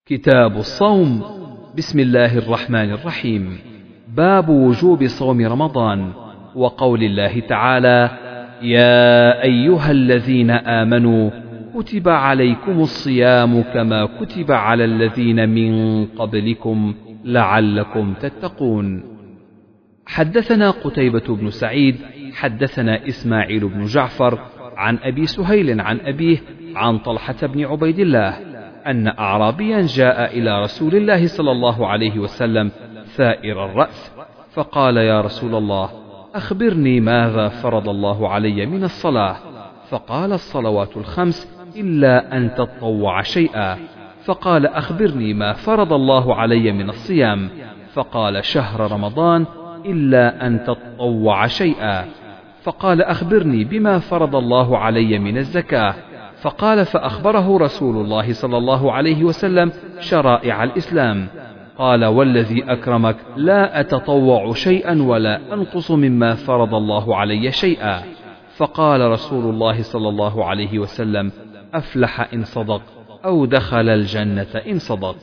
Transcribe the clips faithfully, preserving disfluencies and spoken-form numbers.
كتاب الصوم. بسم الله الرحمن الرحيم. باب وجوب صوم رمضان، وقول الله تعالى: يا أيها الذين آمنوا كتب عليكم الصيام كما كتب على الذين من قبلكم لعلكم تتقون. حدثنا قتيبة بن سعيد حدثنا إسماعيل بن جعفر عن أبي سهيل عن أبيه عن طلحة بن عبيد الله أن أعرابيا جاء إلى رسول الله صلى الله عليه وسلم ثائر الرأس، فقال: يا رسول الله، أخبرني ماذا فرض الله علي من الصلاة؟ فقال: الصلوات الخمس إلا أن تطوع شيئا. فقال: أخبرني ما فرض الله علي من الصيام؟ فقال: شهر رمضان إلا أن تطوع شيئا. فقال: أخبرني بما فرض الله علي من الزكاة؟ فقال: فأخبره رسول الله صلى الله عليه وسلم شرائع الإسلام. قال: والذي أكرمك لا أتطوع شيئا ولا أنقص مما فرض الله علي شيئا. فقال رسول الله صلى الله عليه وسلم: أفلح إن صدق، أو دخل الجنة إن صدق.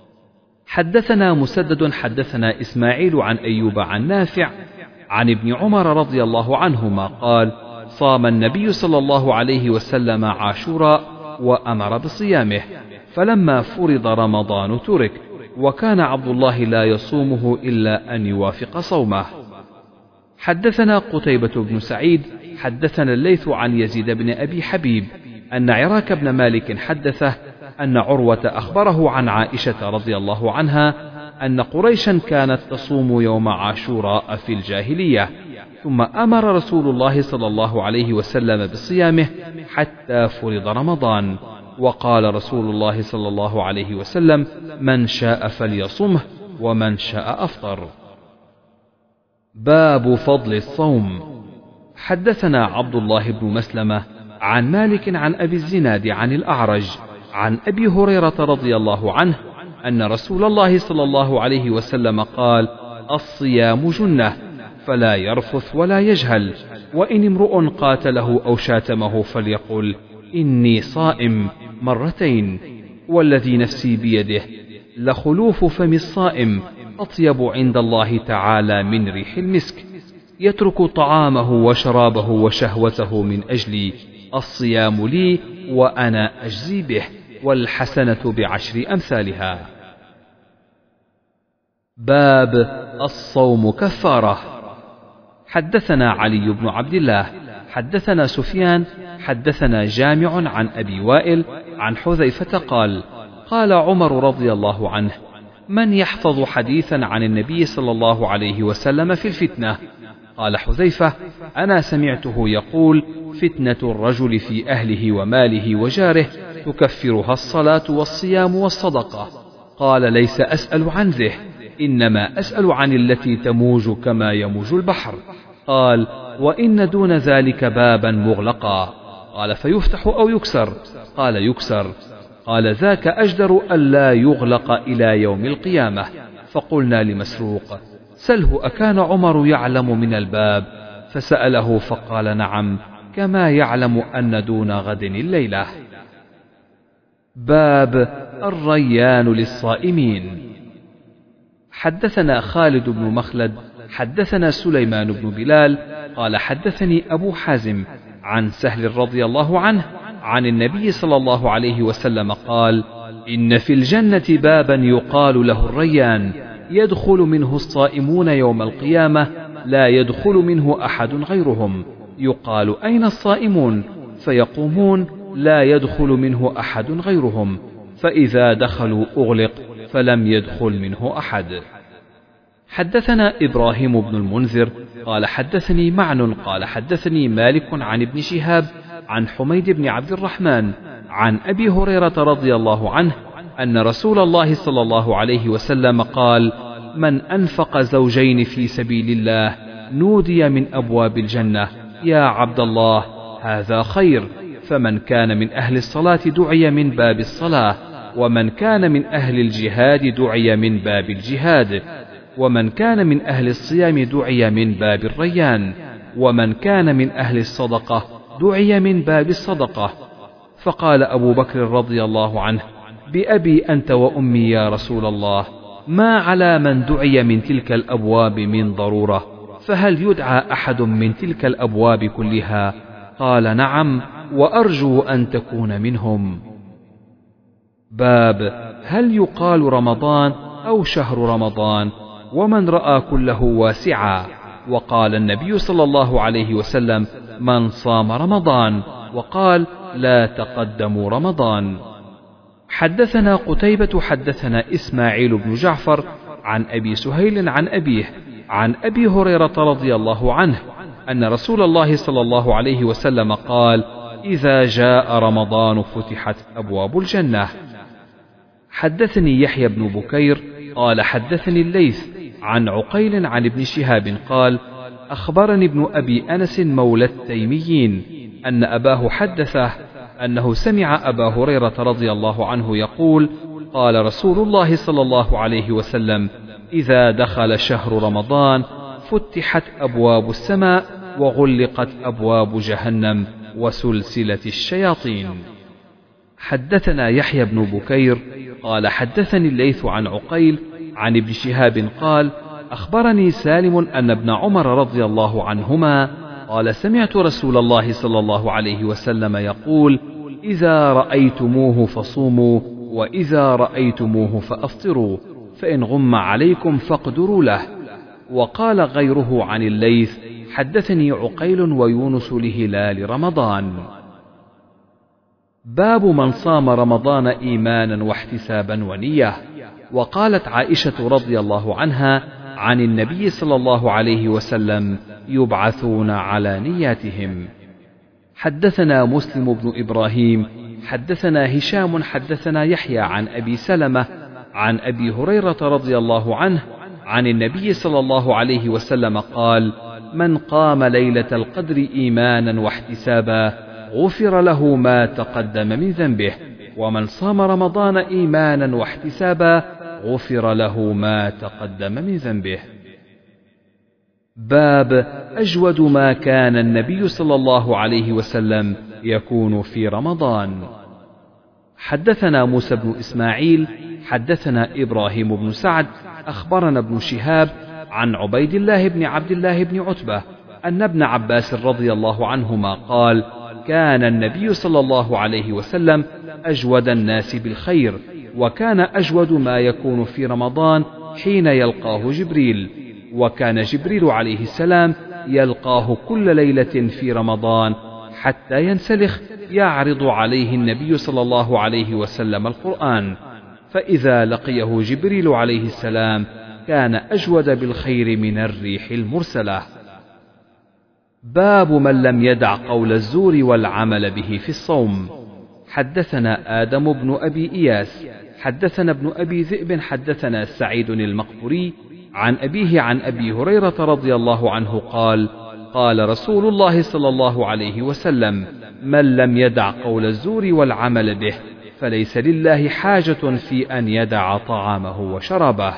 حدثنا مسدد حدثنا إسماعيل عن أيوب عن نافع عن ابن عمر رضي الله عنهما قال: صام النبي صلى الله عليه وسلم عاشوراء وأمر بصيامه، فلما فرض رمضان ترك، وكان عبد الله لا يصومه إلا أن يوافق صومه. حدثنا قتيبة بن سعيد حدثنا الليث عن يزيد بن أبي حبيب أن عراك بن مالك حدثه أن عروة أخبره عن عائشة رضي الله عنها أن قريشا كانت تصوم يوم عاشوراء في الجاهلية، ثم أمر رسول الله صلى الله عليه وسلم بصيامه حتى فرض رمضان، وقال رسول الله صلى الله عليه وسلم: من شاء فليصمه ومن شاء أفطر. باب فضل الصوم. حدثنا عبد الله بن مسلمة عن مالك عن أبي الزناد عن الأعرج عن أبي هريرة رضي الله عنه أن رسول الله صلى الله عليه وسلم قال: الصيام جنة، فلا يرفث ولا يجهل، وإن امرؤ قاتله أو شاتمه فليقل: إني صائم مرتين، والذي نفسي بيده لخلوف فم الصائم أطيب عند الله تعالى من ريح المسك، يترك طعامه وشرابه وشهوته من أجلي، الصيام لي وأنا أجزي به، والحسنة بعشر أمثالها. باب الصوم كفارة. حدثنا علي بن عبد الله حدثنا سفيان حدثنا جامع عن أبي وائل عن حذيفة قال: قال عمر رضي الله عنه: من يحفظ حديثا عن النبي صلى الله عليه وسلم في الفتنة؟ قال حذيفة: أنا سمعته يقول: فتنة الرجل في أهله وماله وجاره تكفرها الصلاة والصيام والصدقة. قال: ليس أسأل عن ذه، إنما أسأل عن التي تموج كما يموج البحر. قال: وإن دون ذلك بابا مغلقا. قال: فيفتح أو يكسر؟ قال: يكسر. قال: ذاك أجدر ألا يغلق إلى يوم القيامة. فقلنا لمسروق: سله أكان عمر يعلم من الباب؟ فسأله فقال: نعم، كما يعلم أن دون غد الليلة. باب الريان للصائمين. حدثنا خالد بن مخلد حدثنا سليمان بن بلال قال: حدثني أبو حازم عن سهل رضي الله عنه عن النبي صلى الله عليه وسلم قال: إن في الجنة بابا يقال له الريان، يدخل منه الصائمون يوم القيامة لا يدخل منه أحد غيرهم، يقال: أين الصائمون؟ فيقومون: لا يدخل منه أحد غيرهم، فإذا دخلوا أغلق فلم يدخل منه أحد. حدثنا إبراهيم بن المنذر قال: حدثني معن قال: حدثني مالك عن ابن شهاب عن حميد بن عبد الرحمن عن أبي هريرة رضي الله عنه أن رسول الله صلى الله عليه وسلم قال: من أنفق زوجين في سبيل الله نودي من أبواب الجنة: يا عبد الله، هذا خير. فمن كان من أهل الصلاة دعي من باب الصلاة، ومن كان من أهل الجهاد دعي من باب الجهاد، ومن كان من أهل الصيام دعي من باب الريان، ومن كان من أهل الصدقة دعي من باب الصدقة. فقال أبو بكر رضي الله عنه: بأبي أنت وأمي يا رسول الله، ما على من دعي من تلك الأبواب من ضرورة، فهل يدعى أحد من تلك الأبواب كلها؟ قال نعم، وأرجو أن تكون منهم. باب هل يقال رمضان أو شهر رمضان؟ ومن رأى كله واسعا. وقال النبي صلى الله عليه وسلم: من صام رمضان، وقال: لا تقدموا رمضان. حدثنا قتيبة حدثنا إسماعيل بن جعفر عن أبي سهيل عن أبيه عن أبي هريرة رضي الله عنه أن رسول الله صلى الله عليه وسلم قال: إذا جاء رمضان فتحت أبواب الجنة. حدثني يحيى بن بكير قال حدثني الليث عن عقيل عن ابن شهاب قال: أخبرني ابن أبي أنس مولى التيميين أن أباه حدثه أنه سمع أبا هريرة رضي الله عنه يقول: قال رسول الله صلى الله عليه وسلم: إذا دخل شهر رمضان فتحت أبواب السماء وغلقت أبواب جهنم وسلسلة الشياطين. حدثنا يحيى بن بكير قال حدثني الليث عن عقيل عن ابن شهاب قال: أخبرني سالم أن ابن عمر رضي الله عنهما قال: سمعت رسول الله صلى الله عليه وسلم يقول: إذا رأيتموه فصوموا، وإذا رأيتموه فأفطروا، فإن غم عليكم فاقدروا له. وقال غيره عن الليث: حدثني عقيل ويونس لهلال رمضان. باب من صام رمضان إيمانا واحتسابا ونية. وقالت عائشة رضي الله عنها عن النبي صلى الله عليه وسلم: يبعثون على نياتهم. حدثنا مسلم بن إبراهيم حدثنا هشام حدثنا يحيى عن أبي سلمة عن أبي هريرة رضي الله عنه عن النبي صلى الله عليه وسلم قال: من قام ليلة القدر إيمانا واحتسابا غفر له ما تقدم من ذنبه، ومن صام رمضان إيمانا واحتسابا غفر له ما تقدم من ذنبه. باب أجود ما كان النبي صلى الله عليه وسلم يكون في رمضان. حدثنا موسى بن إسماعيل حدثنا إبراهيم بن سعد أخبرنا ابن شهاب عن عبيد الله بن عبد الله بن عتبة أن ابن عباس رضي الله عنهما قال: كان النبي صلى الله عليه وسلم أجود الناس بالخير، وكان أجود ما يكون في رمضان حين يلقاه جبريل، وكان جبريل عليه السلام يلقاه كل ليلة في رمضان حتى ينسلخ يعرض عليه النبي صلى الله عليه وسلم القرآن، فإذا لقيه جبريل عليه السلام كان أجود بالخير من الريح المرسلة. باب من لم يدع قول الزور والعمل به في الصوم. حدثنا آدم بن أبي إياس حدثنا ابن أبي ذئب حدثنا سعيد المقبري عن أبيه عن أبي هريرة رضي الله عنه قال: قال رسول الله صلى الله عليه وسلم: من لم يدع قول الزور والعمل به فليس لله حاجة في أن يدع طعامه وشرابه.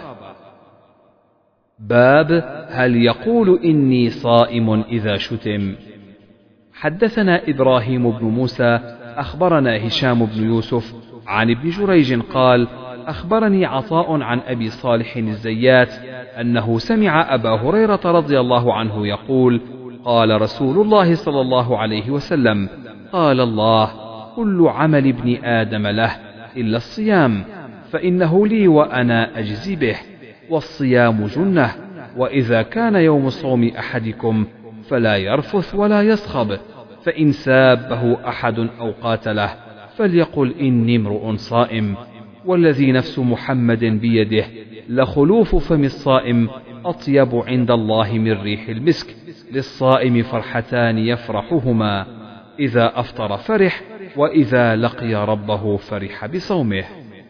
باب هل يقول إني صائم إذا شتم. حدثنا إبراهيم بن موسى أخبرنا هشام بن يوسف عن ابن جريج قال: أخبرني عطاء عن أبي صالح الزيات أنه سمع أبا هريرة رضي الله عنه يقول: قال رسول الله صلى الله عليه وسلم: قال الله: كل عمل ابن آدم له إلا الصيام، فإنه لي وأنا أجزي به، والصيام جنة، وإذا كان يوم صوم أحدكم فلا يرفث ولا يصخب، فإن سابه أحد أو قاتله فليقل إني امرؤ صائم، والذي نفس محمد بيده لخلوف فم الصائم أطيب عند الله من ريح المسك، للصائم فرحتان يفرحهما: إذا أفطر فرح، وإذا لقي ربه فرح بصومه.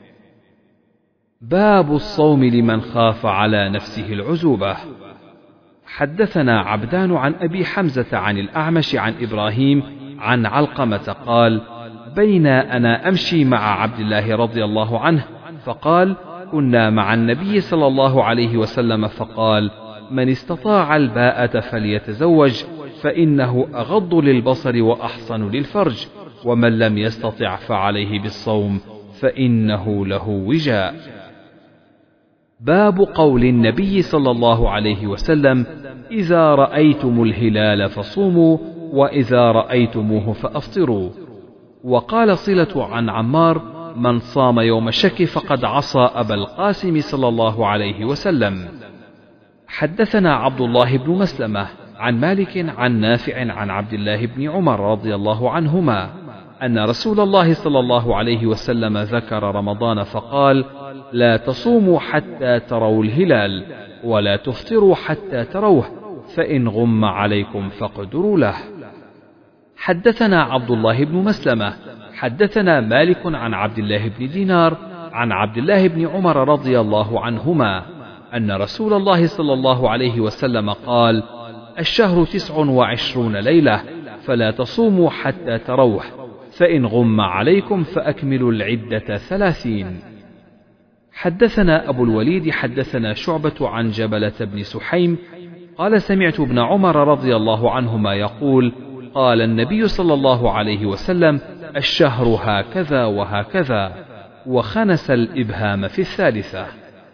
باب الصوم لمن خاف على نفسه العزوبة. حدثنا عبدان عن أبي حمزة عن الأعمش عن إبراهيم عن علقمة قال: بين أنا أمشي مع عبد الله رضي الله عنه فقال: كنا مع النبي صلى الله عليه وسلم فقال: من استطاع الباءة فليتزوج، فإنه أغض للبصر وأحصن للفرج، ومن لم يستطع فعليه بالصوم، فإنه له وجاء. باب قول النبي صلى الله عليه وسلم: إذا رأيتم الهلال فصوموا، وإذا رأيتموه فأفطروا. وقال صلة عن عمار: من صام يوم الشك فقد عصى أبا القاسم صلى الله عليه وسلم. حدثنا عبد الله بن مسلمة عن مالك عن نافع عن عبد الله بن عمر رضي الله عنهما أن رسول الله صلى الله عليه وسلم ذكر رمضان فقال: لا تصوموا حتى تروا الهلال، ولا تفطروا حتى تروه، فإن غم عليكم فاقدروا له. حدثنا عبد الله بن مسلمة حدثنا مالك عن عبد الله بن دينار عن عبد الله بن عمر رضي الله عنهما أن رسول الله صلى الله عليه وسلم قال: الشهر تسع وعشرون ليلة، فلا تصوموا حتى تروه، فإن غم عليكم فأكملوا العدة ثلاثين. حدثنا أبو الوليد حدثنا شعبة عن جبلة بن سحيم قال: سمعت ابن عمر رضي الله عنهما يقول: قال النبي صلى الله عليه وسلم: الشهر هكذا وهكذا، وخنس الإبهام في الثالثة.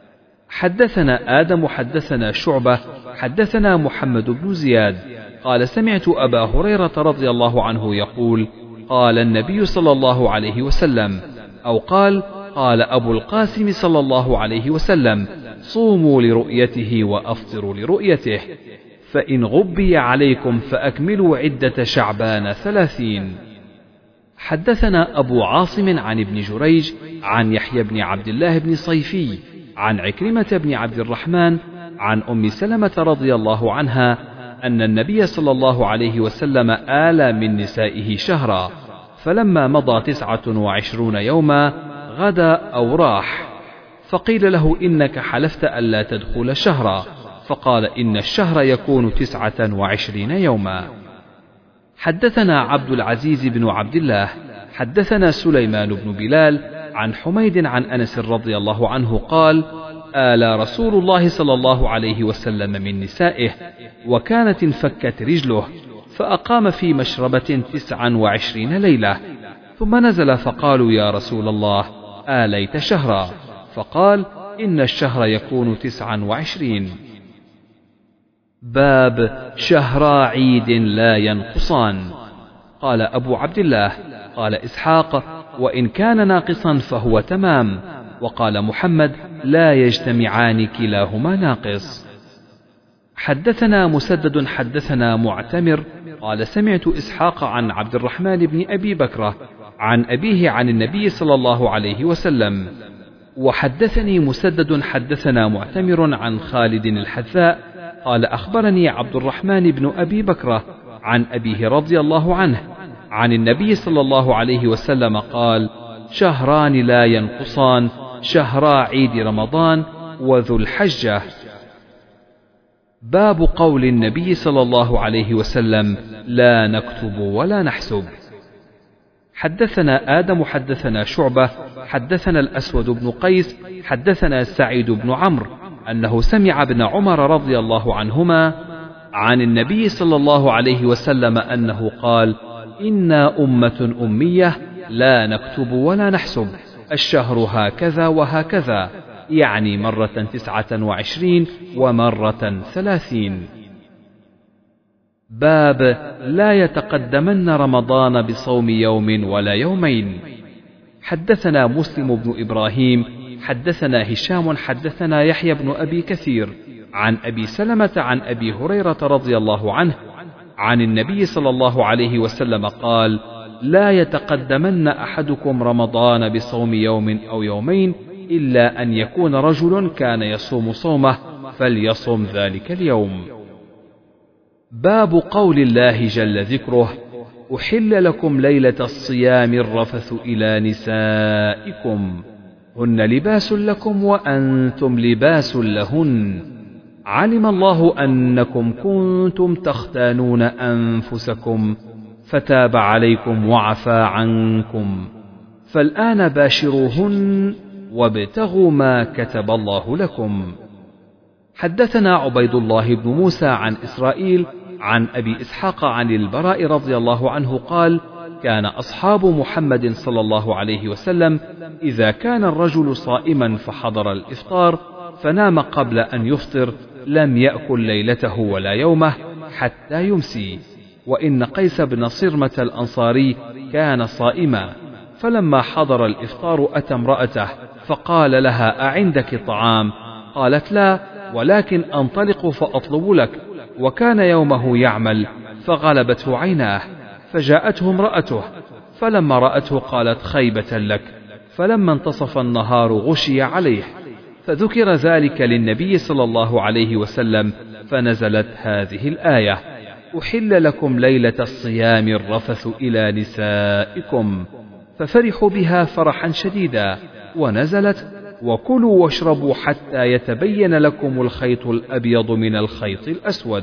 حدثنا آدم حدثنا شعبة حدثنا محمد بن زياد قال: سمعت أبا هريرة رضي الله عنه يقول: قال النبي صلى الله عليه وسلم، أو قال قال أبو القاسم صلى الله عليه وسلم: صوموا لرؤيته وأفطروا لرؤيته، فإن غبي عليكم فأكملوا عدة شعبان ثلاثين. حدثنا أبو عاصم عن ابن جريج عن يحيى بن عبد الله بن صيفي عن عكرمة بن عبد الرحمن عن أم سلمة رضي الله عنها أن النبي صلى الله عليه وسلم آل من نسائه شهرا، فلما مضى تسعة وعشرون يوما غدا أو راح، فقيل له: إنك حلفت ألا تدخل شهرا، فقال: إن الشهر يكون تسعة وعشرين يوما. حدثنا عبد العزيز بن عبد الله حدثنا سليمان بن بلال عن حميد عن أنس رضي الله عنه قال: آل رسول الله صلى الله عليه وسلم من نسائه، وكانت انفكت رجله، فأقام في مشربة تسعا وعشرين ليلة، ثم نزل فقالوا: يا رسول الله، آليت شهرا؟ فقال: إن الشهر يكون تسعا وعشرين. باب شهرا عيد لا ينقصان. قال أبو عبد الله: قال إسحاق: وإن كان ناقصا فهو تمام. وقال محمد: لا يجتمعان كلاهما ناقص. حدثنا مسدد حدثنا معتمر قال: سمعت إسحاق عن عبد الرحمن بن أبي بكرة عن أبيه عن النبي صلى الله عليه وسلم. وحدثني مسدد حدثنا معتمر عن خالد الحذاء قال: أخبرني عبد الرحمن بن أبي بكرة عن أبيه رضي الله عنه عن النبي صلى الله عليه وسلم قال: شهران لا ينقصان، شهرا عيد رمضان وذو الحجة. باب قول النبي صلى الله عليه وسلم: لا نكتب ولا نحسب. حدثنا آدم حدثنا شعبة حدثنا الأسود بن قيس حدثنا سعيد بن عمرو أنه سمع ابن عمر رضي الله عنهما عن النبي صلى الله عليه وسلم أنه قال: إنا أمة أمية لا نكتب ولا نحسب، الشهر هكذا وهكذا، يعني مرة تسعة وعشرين ومرة ثلاثين. باب لا يتقدمن رمضان بصوم يوم ولا يومين. حدثنا مسلم بن إبراهيم حدثنا هشام حدثنا يحيى بن أبي كثير عن أبي سلمة عن أبي هريرة رضي الله عنه عن النبي صلى الله عليه وسلم قال: لا يتقدمن أحدكم رمضان بصوم يوم أو يومين إلا أن يكون رجل كان يصوم صومه فليصم ذلك اليوم. باب قول الله جل ذكره: أحل لكم ليلة الصيام الرفث إلى نسائكم هن لباس لكم وأنتم لباس لهن، علم الله أنكم كنتم تختانون أنفسكم فتاب عليكم وعفى عنكم، فالآن باشروهن وابتغوا ما كتب الله لكم. حدثنا عبيد الله بن موسى عن إسرائيل عن أبي إسحاق عن البراء رضي الله عنه قال: كان أصحاب محمد صلى الله عليه وسلم إذا كان الرجل صائما فحضر الإفطار فنام قبل أن يفطر لم يأكل ليلته ولا يومه حتى يمسي. وإن قيس بن صرمة الأنصاري كان صائما، فلما حضر الإفطار أتى امرأته فقال لها: أعندك طعام؟ قالت: لا، ولكن أنطلق فأطلب لك. وكان يومه يعمل فغلبته عيناه، فجاءته امرأته، فلما رأته قالت: خيبة لك. فلما انتصف النهار غشي عليه، فذكر ذلك للنبي صلى الله عليه وسلم، فنزلت هذه الآية: أحل لكم ليلة الصيام الرفث إلى نسائكم، ففرحوا بها فرحا شديدا، ونزلت: وكلوا واشربوا حتى يتبين لكم الخيط الأبيض من الخيط الأسود.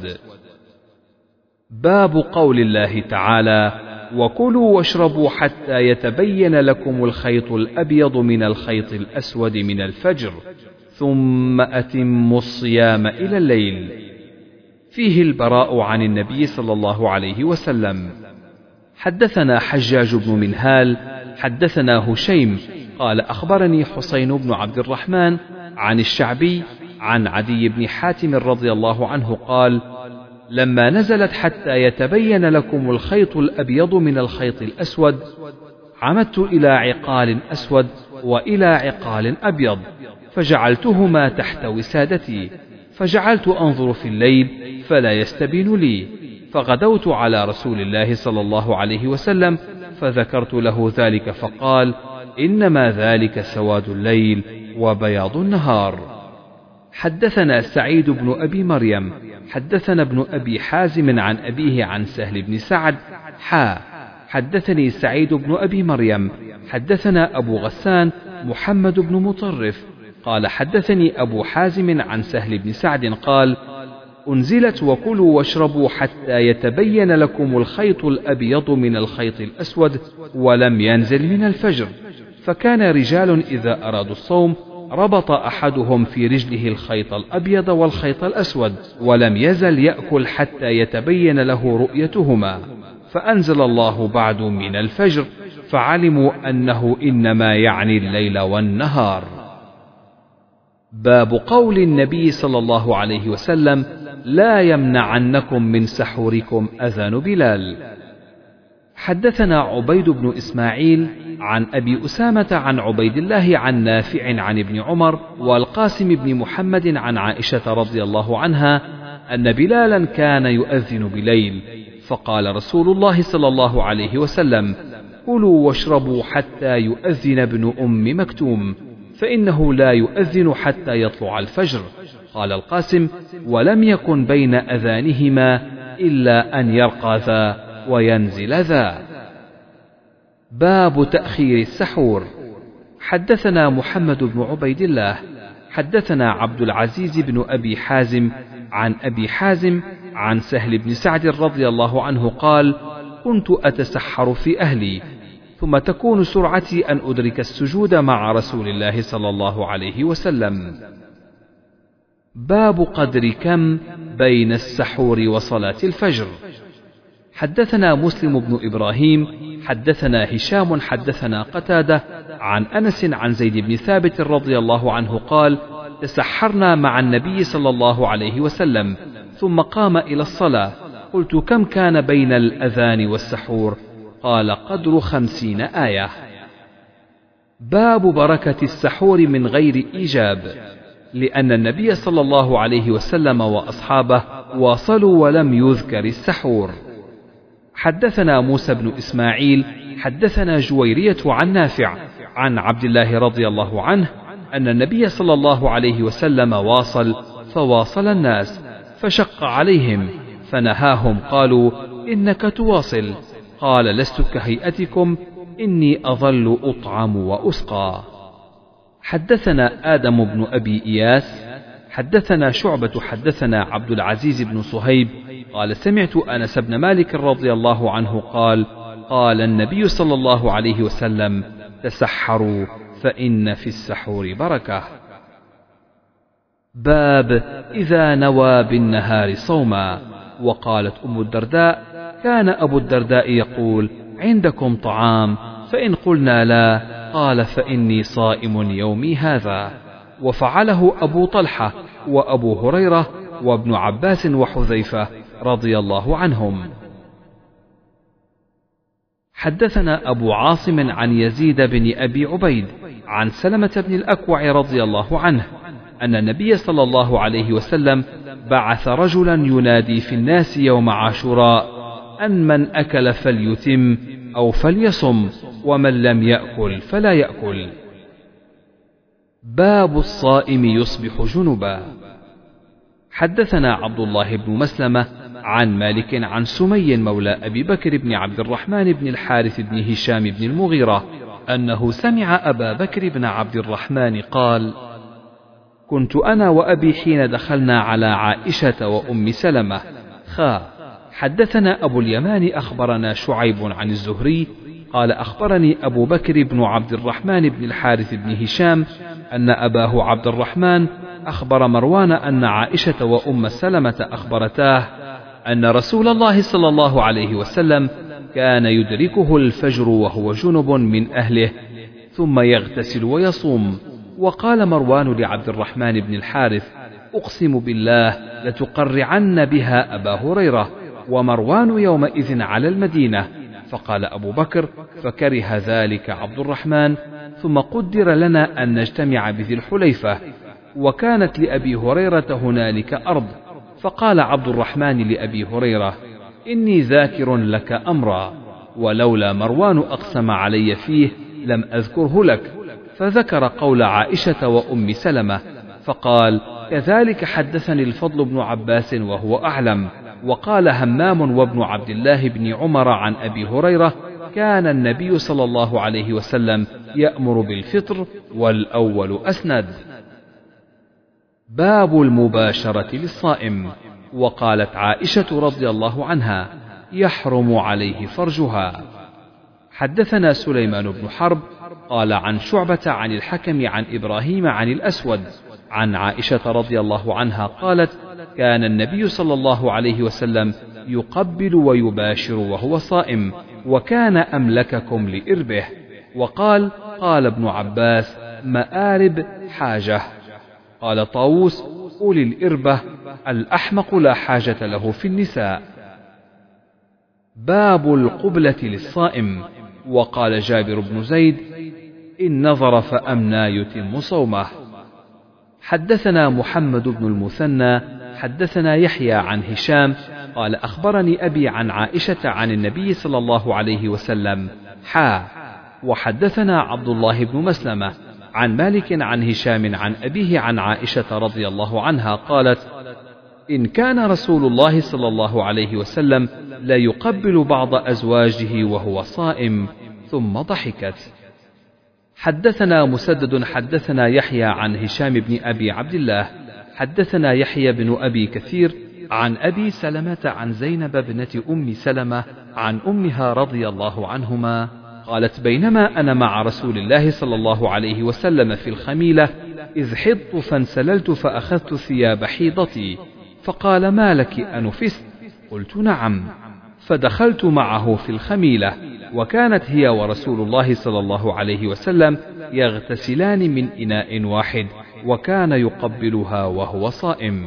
باب قول الله تعالى: وكلوا واشربوا حتى يتبين لكم الخيط الأبيض من الخيط الأسود من الفجر ثم أتموا الصيام إلى الليل. فيه البراء عن النبي صلى الله عليه وسلم. حدثنا حجاج بن منهال حدثنا هشيم قال أخبرني حسين بن عبد الرحمن عن الشعبي عن عدي بن حاتم رضي الله عنه قال: لما نزلت حتى يتبين لكم الخيط الأبيض من الخيط الأسود عمدت إلى عقال أسود وإلى عقال أبيض، فجعلتهما تحت وسادتي، فجعلت أنظر في الليل فلا يستبين لي، فغدوت على رسول الله صلى الله عليه وسلم فذكرت له ذلك، فقال: إنما ذلك سواد الليل وبياض النهار. حدثنا سعيد بن أبي مريم حدثنا ابن أبي حازم عن أبيه عن سهل بن سعد حا حدثني سعيد بن أبي مريم حدثنا أبو غسان محمد بن مطرف قال: حدثني أبو حازم عن سهل بن سعد قال: أنزلت: وكلوا واشربوا حتى يتبين لكم الخيط الأبيض من الخيط الأسود، ولم ينزل من الفجر، فكان رجال إذا أرادوا الصوم ربط أحدهم في رجله الخيط الأبيض والخيط الأسود، ولم يزل يأكل حتى يتبين له رؤيتهما، فأنزل الله بعد من الفجر، فعلموا أنه إنما يعني الليل والنهار. باب قول النبي صلى الله عليه وسلم: لا يمنعنكم من سحوركم أذان بلال. حدثنا عبيد بن إسماعيل عن أبي أسامة عن عبيد الله عن نافع عن ابن عمر والقاسم بن محمد عن عائشة رضي الله عنها أن بلالا كان يؤذن بليل، فقال رسول الله صلى الله عليه وسلم: كلوا واشربوا حتى يؤذن ابن أم مكتوم، فإنه لا يؤذن حتى يطلع الفجر. قال القاسم: ولم يكن بين أذانهما إلا أن يرقى ذا وينزل ذا. باب تأخير السحور. حدثنا محمد بن عبيد الله حدثنا عبد العزيز بن أبي حازم عن أبي حازم عن سهل بن سعد رضي الله عنه قال: كنت أتسحر في أهلي، ثم تكون سرعتي أن أدرك السجود مع رسول الله صلى الله عليه وسلم. باب قدر كم بين السحور وصلاة الفجر. حدثنا مسلم بن إبراهيم حدثنا هشام حدثنا قتادة عن أنس عن زيد بن ثابت رضي الله عنه قال: تسحرنا مع النبي صلى الله عليه وسلم ثم قام إلى الصلاة، قلت: كم كان بين الأذان والسحور؟ قال: قدر خمسين آية. باب بركة السحور من غير إيجاب، لأن النبي صلى الله عليه وسلم وأصحابه واصلوا ولم يذكر السحور. حدثنا موسى بن إسماعيل حدثنا جويرية عن نافع عن عبد الله رضي الله عنه أن النبي صلى الله عليه وسلم واصل فواصل الناس، فشق عليهم فنهاهم، قالوا: إنك تواصل. قال: لست كهيئتكم، إني أظل أطعم وأسقى. حدثنا آدم بن أبي إياس حدثنا شعبة حدثنا عبد العزيز بن صهيب قال: سمعت أنس بن مالك رضي الله عنه قال: قال النبي صلى الله عليه وسلم: تسحروا فإن في السحور بركة. باب إذا نوى بالنهار صوما. وقالت أم الدرداء: كان أبو الدرداء يقول: عندكم طعام؟ فإن قلنا لا قال فإني صائم يومي هذا. وفعله أبو طلحة وأبو هريرة وابن عباس وحذيفة رضي الله عنهم. حدثنا أبو عاصم عن يزيد بن أبي عبيد عن سلمة بن الأكوع رضي الله عنه أن النبي صلى الله عليه وسلم بعث رجلا ينادي في الناس يوم عاشوراء أن من أكل فليتم أو فليصم ومن لم يأكل فلا يأكل. باب الصائم يصبح جنبا. حدثنا عبد الله بن مسلمة عن مالك عن سمي مولى أبي بكر بن عبد الرحمن بن الحارث بن هشام بن المغيرة أنه سمع أبا بكر بن عبد الرحمن قال: كنت أنا وأبي حين دخلنا على عائشة وأم سلمة خا. حدثنا أبو اليمان أخبرنا شعيب عن الزهري قال أخبرني أبو بكر بن عبد الرحمن بن الحارث بن هشام أن أباه عبد الرحمن أخبر مروان أن عائشة وأم سلمة أخبرتاه أن رسول الله صلى الله عليه وسلم كان يدركه الفجر وهو جنب من أهله ثم يغتسل ويصوم. وقال مروان لعبد الرحمن بن الحارث: أقسم بالله لتقرعن بها أبا هريرة، ومروان يومئذ على المدينة. فقال أبو بكر: فكره ذلك عبد الرحمن، ثم قدر لنا أن نجتمع بذي الحليفة، وكانت لأبي هريرة هنالك أرض. فقال عبد الرحمن لأبي هريرة: إني ذاكر لك أمرا، ولولا مروان أقسم علي فيه لم أذكره لك. فذكر قول عائشة وأم سلمة، فقال: كذلك حدثني الفضل بن عباس وهو أعلم. وقال همام وابن عبد الله بن عمر عن أبي هريرة: كان النبي صلى الله عليه وسلم يأمر بالفطر، والأول أسند. باب المباشرة للصائم. وقالت عائشة رضي الله عنها: يحرم عليه فرجها. حدثنا سليمان بن حرب قال عن شعبة عن الحكم عن إبراهيم عن الأسود عن عائشة رضي الله عنها قالت: كان النبي صلى الله عليه وسلم يقبل ويباشر وهو صائم، وكان أملككم لإربه. وقال: قال ابن عباس: مآرب حاجة. قال طاووس: أولي الإربة، الأحمق لا حاجة له في النساء. باب القبلة للصائم. وقال جابر بن زيد: إن نظر فأمنى يتم صومه. حدثنا محمد بن المثنى حدثنا يحيى عن هشام قال أخبرني أبي عن عائشة عن النبي صلى الله عليه وسلم حا. وحدثنا عبد الله بن مسلمة عن مالك عن هشام عن أبيه عن عائشة رضي الله عنها قالت: إن كان رسول الله صلى الله عليه وسلم لا يقبل بعض أزواجه وهو صائم. ثم ضحكت. حدثنا مسدد حدثنا يحيى عن هشام بن أبي عبد الله حدثنا يحيى بن أبي كثير عن أبي سلمة عن زينب بنت أم سلمة عن أمها رضي الله عنهما قالت: بينما أنا مع رسول الله صلى الله عليه وسلم في الخميلة إذ حضت فانسللت فأخذت ثياب حيضتي، فقال: ما لك أنفست؟ قلت: نعم. فدخلت معه في الخميلة، وكانت هي ورسول الله صلى الله عليه وسلم يغتسلان من إناء واحد، وكان يقبلها وهو صائم.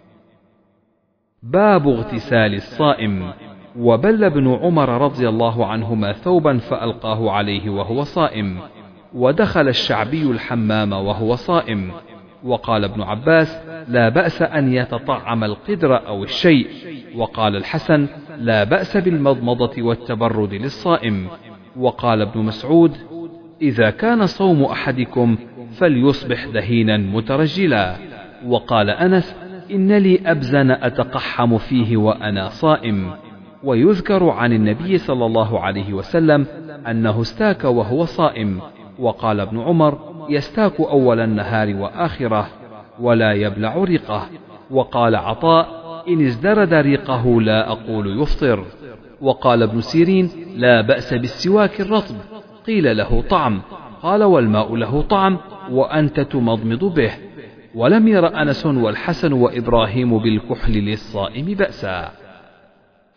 باب اغتسال الصائم. وبل ابن عمر رضي الله عنهما ثوبا فألقاه عليه وهو صائم، ودخل الشعبي الحمام وهو صائم. وقال ابن عباس: لا بأس أن يتطعم القدر أو الشيء. وقال الحسن: لا بأس بالمضمضة والتبرد للصائم. وقال ابن مسعود: إذا كان صوم أحدكم فليصبح دهينا مترجلا. وقال أنس: إن لي أبزن أتقحم فيه وأنا صائم. ويذكر عن النبي صلى الله عليه وسلم أنه استاك وهو صائم. وقال ابن عمر: يستاك أول النهار وآخره ولا يبلع ريقه. وقال عطاء: إن ازدرد ريقه لا أقول يفطر. وقال ابن سيرين: لا بأس بالسواك الرطب. قيل: له طعم. قال: والماء له طعم وأنت تمضمض به. ولم ير أنس والحسن وإبراهيم بالكحل للصائم بأسا.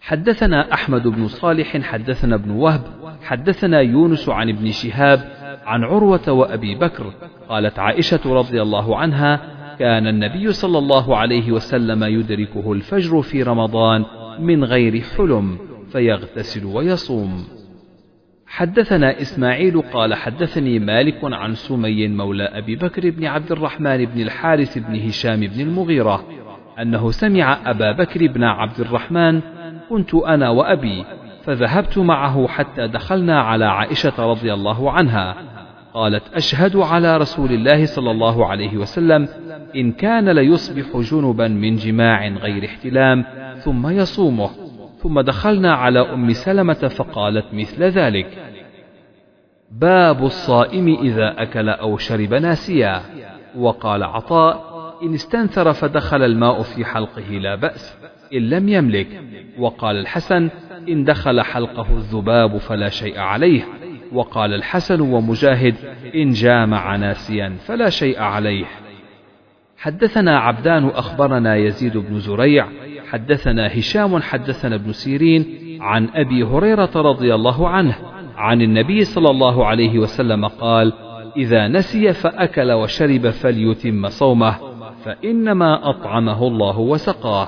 حدثنا أحمد بن صالح حدثنا ابن وهب حدثنا يونس عن ابن شهاب عن عروة وأبي بكر قالت عائشة رضي الله عنها كان النبي صلى الله عليه وسلم يدركه الفجر في رمضان من غير حلم فيغتسل ويصوم. حدثنا إسماعيل قال حدثني مالك عن سمي مولى أبي بكر بن عبد الرحمن بن الحارث بن هشام بن المغيرة أنه سمع أبا بكر بن عبد الرحمن كنت أنا وأبي فذهبت معه حتى دخلنا على عائشة رضي الله عنها قالت أشهد على رسول الله صلى الله عليه وسلم إن كان ليصبح جنبا من جماع غير احتلام ثم يصومه. ثم دخلنا على أم سلمة فقالت مثل ذلك. باب الصائم إذا أكل أو شرب ناسيا. وقال عطاء إن استنثر فدخل الماء في حلقه لا بأس إن لم يملك. وقال الحسن إن دخل حلقه الذباب فلا شيء عليه. وقال الحسن ومجاهد إن جامع ناسيا فلا شيء عليه. حدثنا عبدان أخبرنا يزيد بن زريع حدثنا هشام حدثنا ابن سيرين عن أبي هريرة رضي الله عنه عن النبي صلى الله عليه وسلم قال إذا نسي فأكل وشرب فليتم صومه فإنما أطعمه الله وسقاه.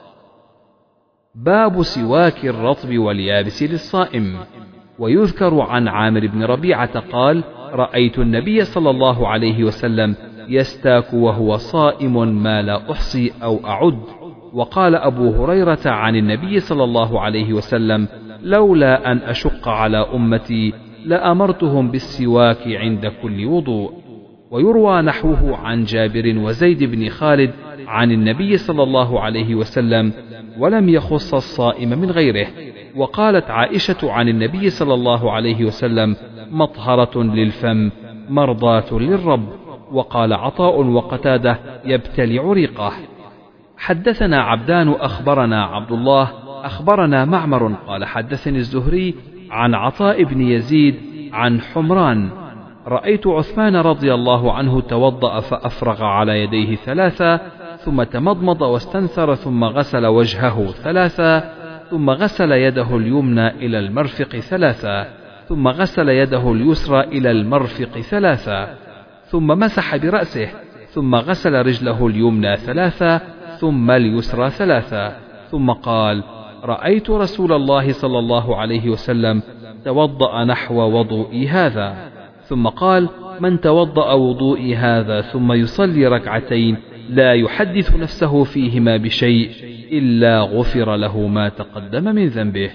باب سواك الرطب واليابس للصائم. ويذكر عن عامر بن ربيعة قال رأيت النبي صلى الله عليه وسلم يستاك وهو صائم ما لا أحصي أو أعد. وقال أبو هريرة عن النبي صلى الله عليه وسلم لولا أن أشق على أمتي لأمرتهم بالسواك عند كل وضوء. ويروى نحوه عن جابر وزيد بن خالد عن النبي صلى الله عليه وسلم ولم يخص الصائم من غيره. وقالت عائشة عن النبي صلى الله عليه وسلم مطهرة للفم مرضاة للرب. وقال عطاء وقتادة يبتلع ريقه. حدثنا عبدان أخبرنا عبد الله أخبرنا معمر قال حدثني الزهري عن عطاء بن يزيد عن حمران رأيت عثمان رضي الله عنه توضأ فأفرغ على يديه ثلاثة ثم تمضمض واستنثر ثم غسل وجهه ثلاثة ثم غسل يده اليمنى إلى المرفق ثلاثة ثم غسل يده اليسرى إلى المرفق ثلاثة ثم مسح برأسه ثم غسل رجله اليمنى ثلاثة ثم اليسرى ثلاثة ثم قال رأيت رسول الله صلى الله عليه وسلم توضأ نحو وضوئي هذا. ثم قال من توضأ وضوئي هذا ثم يصلي ركعتين لا يحدث نفسه فيهما بشيء إلا غفر له ما تقدم من ذنبه.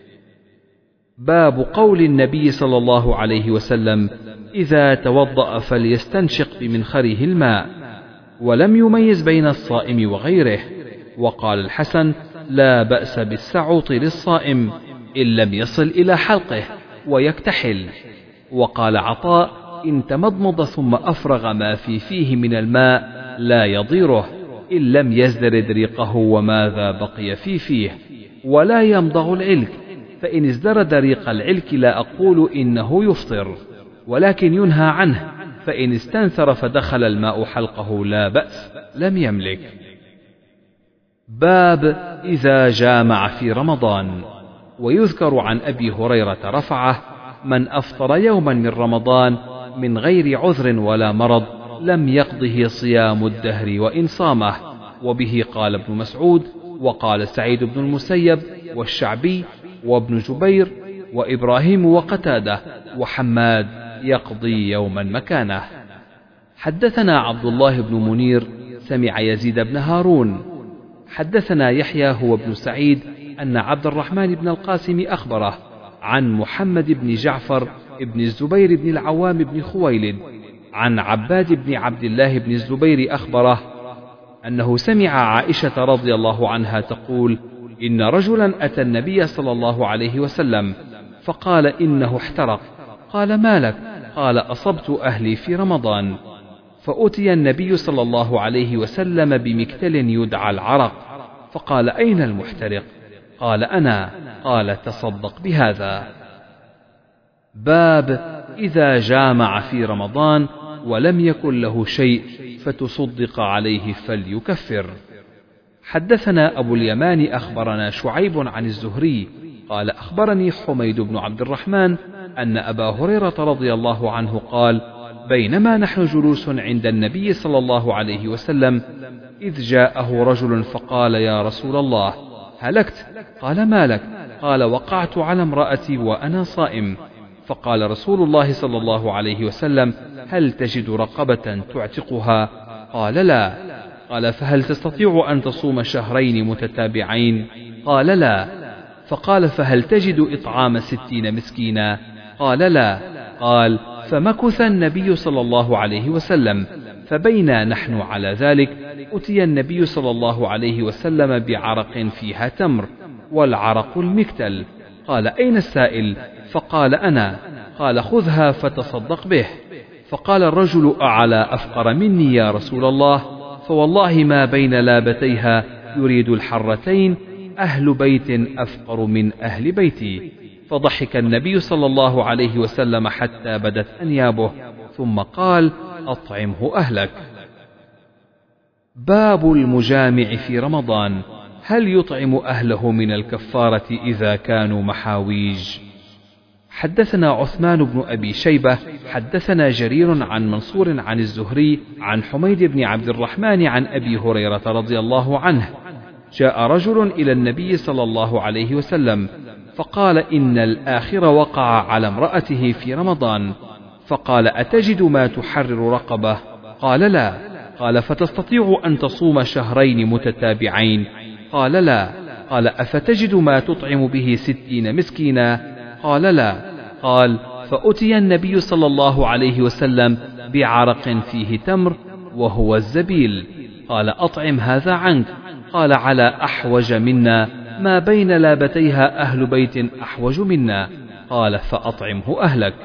باب قول النبي صلى الله عليه وسلم إذا توضأ فليستنشق بمنخره الماء ولم يميز بين الصائم وغيره. وقال الحسن لا بأس بالسعوط للصائم إن لم يصل إلى حلقه ويكتحل. وقال عطاء إن تمضمض ثم أفرغ ما في فيه من الماء لا يضيره إن لم يزدرد ريقه وماذا بقي في فيه. ولا يمضغ العلك فإن ازدرد ريق العلك لا أقول إنه يفطر ولكن ينهى عنه فإن استنثر فدخل الماء حلقه لا بأس لم يملك. باب إذا جامع في رمضان. ويذكر عن أبي هريرة رفعه من أفطر يوما من رمضان من غير عذر ولا مرض لم يقضه صيام الدهر وإن صامه. وبه قال ابن مسعود وقال سعيد بن المسيب والشعبي وابن جبير وإبراهيم وقتادة وحماد يقضي يوما مكانه. حدثنا عبد الله بن منير سمع يزيد بن هارون حدثنا يحيى هو ابن سعيد أن عبد الرحمن بن القاسم أخبره عن محمد بن جعفر بن الزبير بن العوام بن خويلد عن عباد بن عبد الله بن الزبير أخبره أنه سمع عائشة رضي الله عنها تقول إن رجلا أتى النبي صلى الله عليه وسلم فقال إنه احترق. قال ما لك؟ قال أصبت أهلي في رمضان. فأتي النبي صلى الله عليه وسلم بمكتل يدعى العرق فقال أين المحترق؟ قال أنا. قال تصدق بهذا. باب إذا جامع في رمضان ولم يكن له شيء فتصدق عليه فليكفر. حدثنا أبو اليمان أخبرنا شعيب عن الزهري قال أخبرني حميد بن عبد الرحمن أن أبا هريرة رضي الله عنه قال بينما نحن جلوس عند النبي صلى الله عليه وسلم إذ جاءه رجل فقال يا رسول الله هلكت؟ قال ما لك؟ قال وقعت على امرأتي وأنا صائم. فقال رسول الله صلى الله عليه وسلم هل تجد رقبة تعتقها؟ قال لا. قال فهل تستطيع أن تصوم شهرين متتابعين؟ قال لا. فقال فهل تجد إطعام ستين مسكينا؟ قال لا. قال فمكث النبي صلى الله عليه وسلم، فبينا نحن على ذلك أتي النبي صلى الله عليه وسلم بعرق فيها تمر، والعرق المكتل. قال أين السائل؟ فقال أنا. قال خذها فتصدق به. فقال الرجل أعلى أفقر مني يا رسول الله؟ فوالله ما بين لابتيها يريد الحرتين أهل بيت أفقر من أهل بيتي. فضحك النبي صلى الله عليه وسلم حتى بدت أنيابه، ثم قال أطعمه أهلك. باب المجامع في رمضان، هل يطعم أهله من الكفارة إذا كانوا محاويج؟ حدثنا عثمان بن أبي شيبة حدثنا جرير عن منصور عن الزهري عن حميد بن عبد الرحمن عن أبي هريرة رضي الله عنه جاء رجل إلى النبي صلى الله عليه وسلم فقال إن الآخر وقع على امرأته في رمضان، فقال أتجد ما تحرر رقبة؟ قال لا. قال فتستطيع أن تصوم شهرين متتابعين؟ قال لا. قال أفتجد ما تطعم به ستين مسكينا؟ قال لا. قال فأتي النبي صلى الله عليه وسلم بعرق فيه تمر وهو الزبيل، قال أطعم هذا عنك. قال على أحوج منا، ما بين لابتيها أهل بيت أحوج منا. قال فأطعمه أهلك.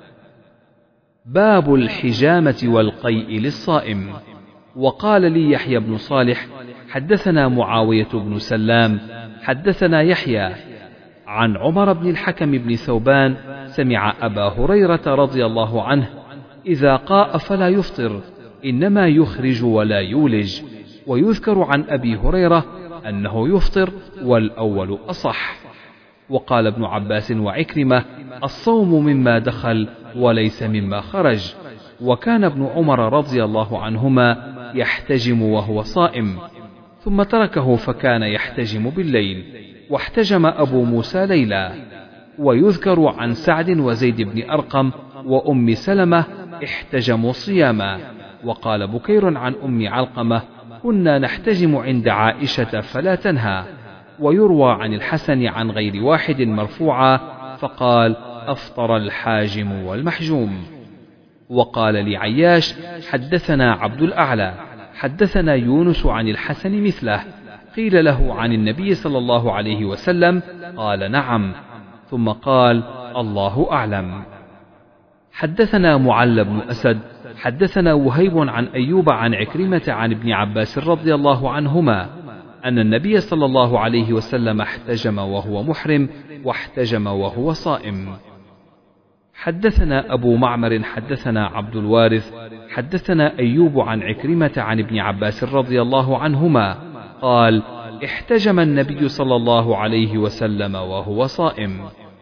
باب الحجامة والقيء للصائم. وقال لي يحيى بن صالح حدثنا معاوية بن سلام حدثنا يحيى عن عمر بن الحكم بن ثوبان سمع أبا هريرة رضي الله عنه إذا قاء فلا يفطر إنما يخرج ولا يولج. ويذكر عن أبي هريرة أنه يفطر والأول أصح. وقال ابن عباس وعكرمة الصوم مما دخل وليس مما خرج. وكان ابن عمر رضي الله عنهما يحتجم وهو صائم ثم تركه فكان يحتجم بالليل، واحتجم أبو موسى ليلا. ويذكر عن سعد وزيد بن أرقم وأم سلمة احتجموا صياما. وقال بكير عن أم علقمة كنا نحتجم عند عائشة فلا تنهى. ويروى عن الحسن عن غير واحد مرفوعا فقال أفطر الحاجم والمحجوم. وقال لعياش حدثنا عبد الأعلى حدثنا يونس عن الحسن مثله. قيل له عن النبي صلى الله عليه وسلم قال نعم، ثم قال الله أعلم. حدثنا معل بن أسد حدثنا وهيب عن أيوب عن عكرمة عن ابن عباس رضي الله عنهما أن النبي صلى الله عليه وسلم احتجم وهو محرم واحتجم وهو صائم. حدثنا أبو معمر حدثنا عبد الوارث حدثنا أيوب عن عكرمة عن ابن عباس رضي الله عنهما قال احتجم النبي صلى الله عليه وسلم وهو صائم.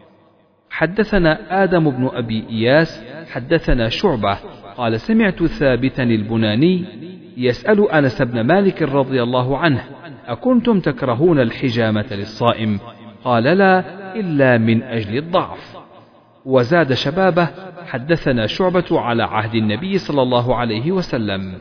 حدثنا آدم بن أبي إياس حدثنا شعبة قال سمعت ثابتا البناني يسأل أنس بن مالك رضي الله عنه أكنتم تكرهون الحجامة للصائم؟ قال لا إلا من أجل الضعف. وزاد شبابه حدثنا شعبة على عهد النبي صلى الله عليه وسلم.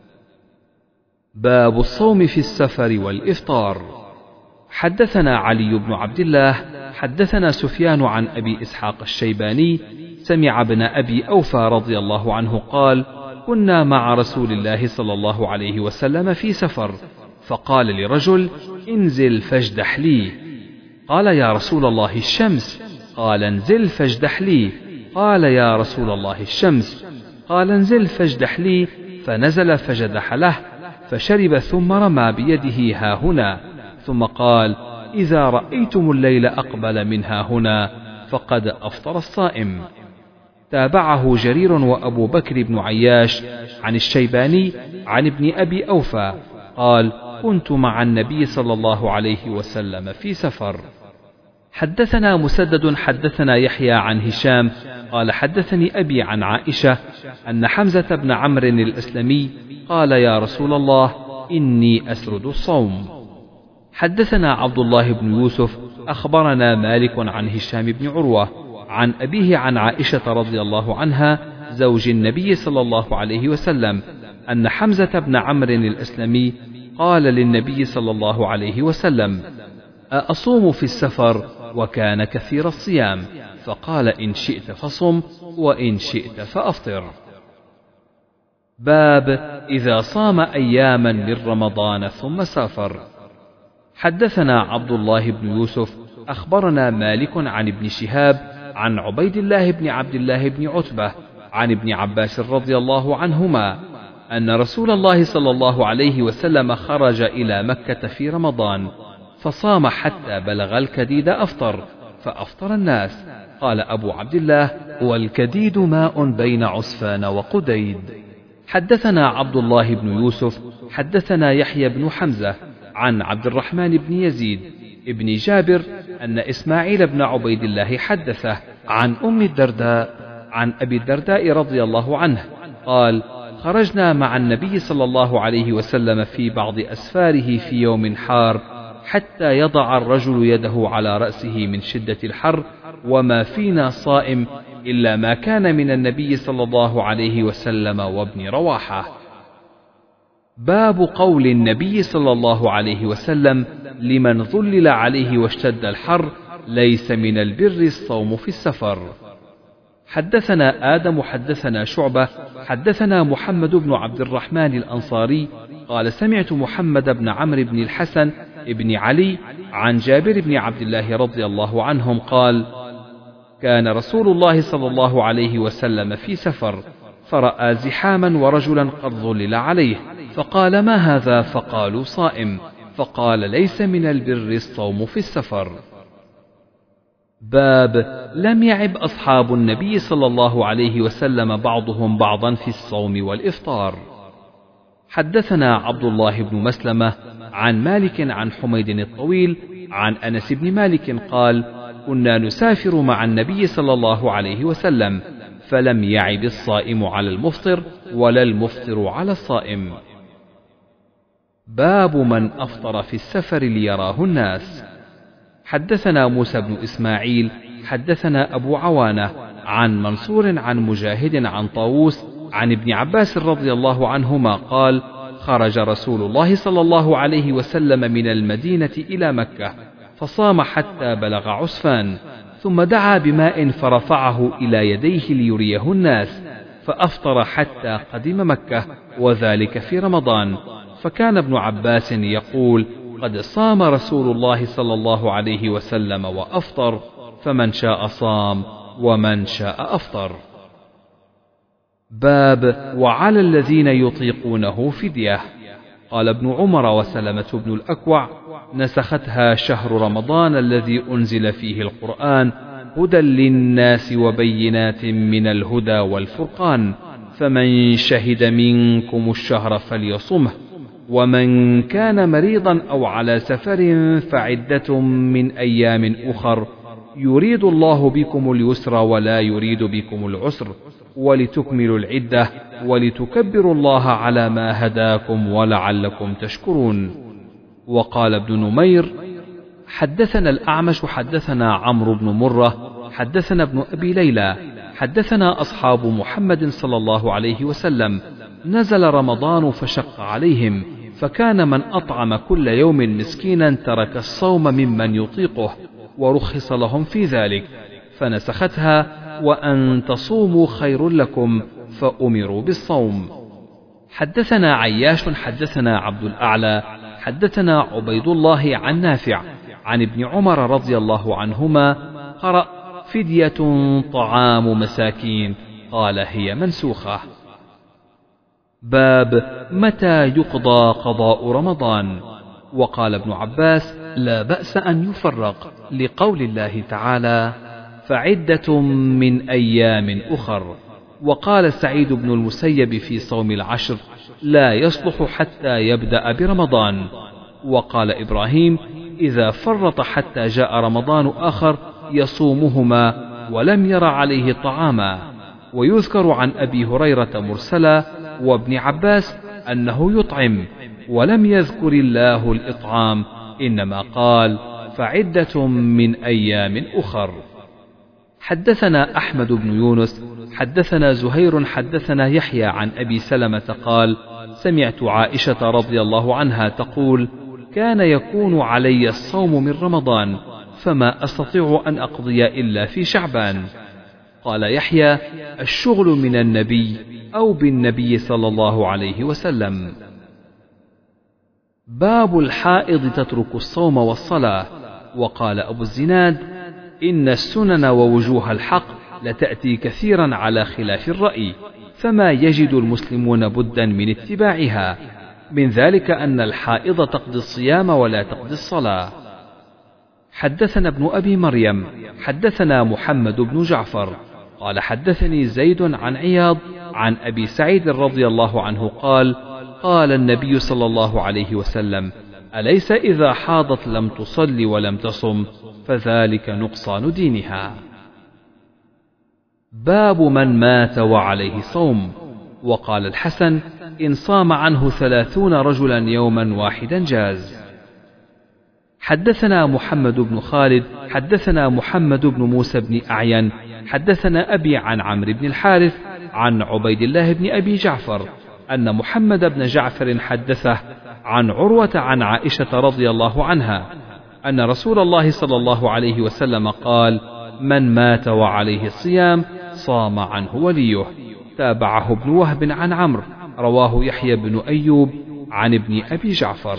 باب الصوم في السفر والإفطار. حدثنا علي بن عبد الله حدثنا سفيان عن أبي إسحاق الشيباني سمع ابن أبي أوفى رضي الله عنه قال كنا مع رسول الله صلى الله عليه وسلم في سفر، فقال لرجل انزل فاجدح لي. قال يا رسول الله الشمس. قال انزل فاجدح لي. قال يا رسول الله الشمس. قال انزل فاجدح لي. فنزل فجدح له فشرب ثم رمى بيده ها هنا، ثم قال إذا رأيتم الليل أقبل من ها هنا فقد أفطر الصائم. تابعه جرير وأبو بكر بن عياش عن الشيباني عن ابن أبي أوفى قال كنت مع النبي صلى الله عليه وسلم في سفر. حدثنا مسدد حدثنا يحيى عن هشام قال حدثني أبي عن عائشة أن حمزة بن عمرو الأسلمي قال يا رسول الله إني أسرد الصوم. حدثنا عبد الله بن يوسف أخبرنا مالك عن هشام بن عروة عن أبيه عن عائشة رضي الله عنها زوج النبي صلى الله عليه وسلم أن حمزة بن عمرو الأسلمي قال للنبي صلى الله عليه وسلم أصوم في السفر وكان كثير الصيام فقال إن شئت فصم وإن شئت فأفطر. باب إذا صام أياما من رمضان ثم سافر. حدثنا عبد الله بن يوسف أخبرنا مالك عن ابن شهاب عن عبيد الله بن عبد الله بن عتبة عن ابن عباس رضي الله عنهما أن رسول الله صلى الله عليه وسلم خرج إلى مكة في رمضان فصام حتى بلغ الكديد أفطر فأفطر الناس. قال أبو عبد الله والكديد ماء بين عسفان وقديد. حدثنا عبد الله بن يوسف حدثنا يحيى بن حمزة عن عبد الرحمن بن يزيد ابن جابر أن إسماعيل بن عبيد الله حدثه عن أم الدرداء عن أبي الدرداء رضي الله عنه قال خرجنا مع النبي صلى الله عليه وسلم في بعض أسفاره في يوم حار حتى يضع الرجل يده على رأسه من شدة الحر وما فينا صائم إلا ما كان من النبي صلى الله عليه وسلم وابن رواحة. باب قول النبي صلى الله عليه وسلم لمن ظلل عليه واشتد الحر ليس من البر الصوم في السفر. حدثنا آدم حدثنا شعبة حدثنا محمد بن عبد الرحمن الأنصاري قال سمعت محمد بن عمرو بن الحسن ابن علي عن جابر بن عبد الله رضي الله عنهم قال كان رسول الله صلى الله عليه وسلم في سفر فرأى زحاما ورجلا قد ظلل عليه فقال ما هذا فقالوا صائم فقال ليس من البر الصوم في السفر. باب لم يعب أصحاب النبي صلى الله عليه وسلم بعضهم بعضا في الصوم والإفطار. حدثنا عبد الله بن مسلمة عن مالك عن حميد الطويل عن أنس بن مالك قال كنا نسافر مع النبي صلى الله عليه وسلم فلم يعب الصائم على المفطر ولا المفطر على الصائم. باب من أفطر في السفر ليراه الناس. حدثنا موسى بن إسماعيل حدثنا أبو عوانة عن منصور عن مجاهد عن طاووس عن ابن عباس رضي الله عنهما قال خرج رسول الله صلى الله عليه وسلم من المدينة إلى مكة فصام حتى بلغ عسفان ثم دعا بماء فرفعه إلى يديه ليريه الناس فأفطر حتى قدم مكة وذلك في رمضان. فكان ابن عباس يقول قد صام رسول الله صلى الله عليه وسلم وأفطر فمن شاء صام ومن شاء أفطر. باب وعلى الذين يطيقونه فدية. قال ابن عمر وسلمة بن الأكوع نسختها شهر رمضان الذي أنزل فيه القرآن هدى للناس وبينات من الهدى والفرقان فمن شهد منكم الشهر فليصمه ومن كان مريضا أو على سفر فعدة من أيام أخر يريد الله بكم اليسر ولا يريد بكم العسر ولتكملوا العدة ولتكبروا الله على ما هداكم ولعلكم تشكرون. وقال ابن نمير حدثنا الأعمش حدثنا عمرو بن مرة حدثنا ابن أبي ليلى حدثنا أصحاب محمد صلى الله عليه وسلم نزل رمضان فشق عليهم فكان من أطعم كل يوم مسكينا ترك الصوم ممن يطيقه ورخص لهم في ذلك فنسختها وأن تصوموا خير لكم فأمروا بالصوم. حدثنا عياش حدثنا عبد الأعلى حدثنا عبيد الله عن نافع عن ابن عمر رضي الله عنهما قرأ فدية طعام مساكين قال هي منسوخة. باب متى يقضى قضاء رمضان. وقال ابن عباس لا بأس أن يفرق لقول الله تعالى فعدة من أيام أخر. وقال سعيد بن المسيب في صوم العشر لا يصلح حتى يبدأ برمضان وقال إبراهيم: إذا فرط حتى جاء رمضان آخر يصومهما ولم ير عليه طعاما. ويذكر عن أبي هريرة مرسلا وابن عباس أنه يطعم، ولم يذكر الله الإطعام، إنما قال: فعدة من أيام أخر. حدثنا أحمد بن يونس حدثنا زهير حدثنا يحيى عن أبي سلمة قال: سمعت عائشة رضي الله عنها تقول: كان يكون علي الصوم من رمضان فما أستطيع أن أقضي إلا في شعبان. قال يحيى: الشغل من النبي أو بالنبي صلى الله عليه وسلم. باب الحائض تترك الصوم والصلاة. وقال أبو الزناد: إن السنن ووجوه الحق لتأتي كثيرا على خلاف الرأي، فما يجد المسلمون بدا من اتباعها، من ذلك أن الحائض تقضي الصيام ولا تقضي الصلاة. حدثنا ابن أبي مريم حدثنا محمد بن جعفر قال حدثني زيد عن عياض عن أبي سعيد رضي الله عنه قال: قال النبي صلى الله عليه وسلم: أليس إذا حاضت لم تصل ولم تصم فذلك نقصان دينها. باب من مات وعليه صوم. وقال الحسن: إن صام عنه ثلاثون رجلا يوما واحدا جاز. حدثنا محمد بن خالد حدثنا محمد بن موسى بن أعين حدثنا أبي عن عمرو بن الحارث عن عبيد الله بن أبي جعفر أن محمد بن جعفر حدثه عن عروة عن عائشة رضي الله عنها أن رسول الله صلى الله عليه وسلم قال: من مات وعليه الصيام صام عنه وليه. تابعه ابن وهب عن عمرو، رواه يحيى بن أيوب عن ابن أبي جعفر.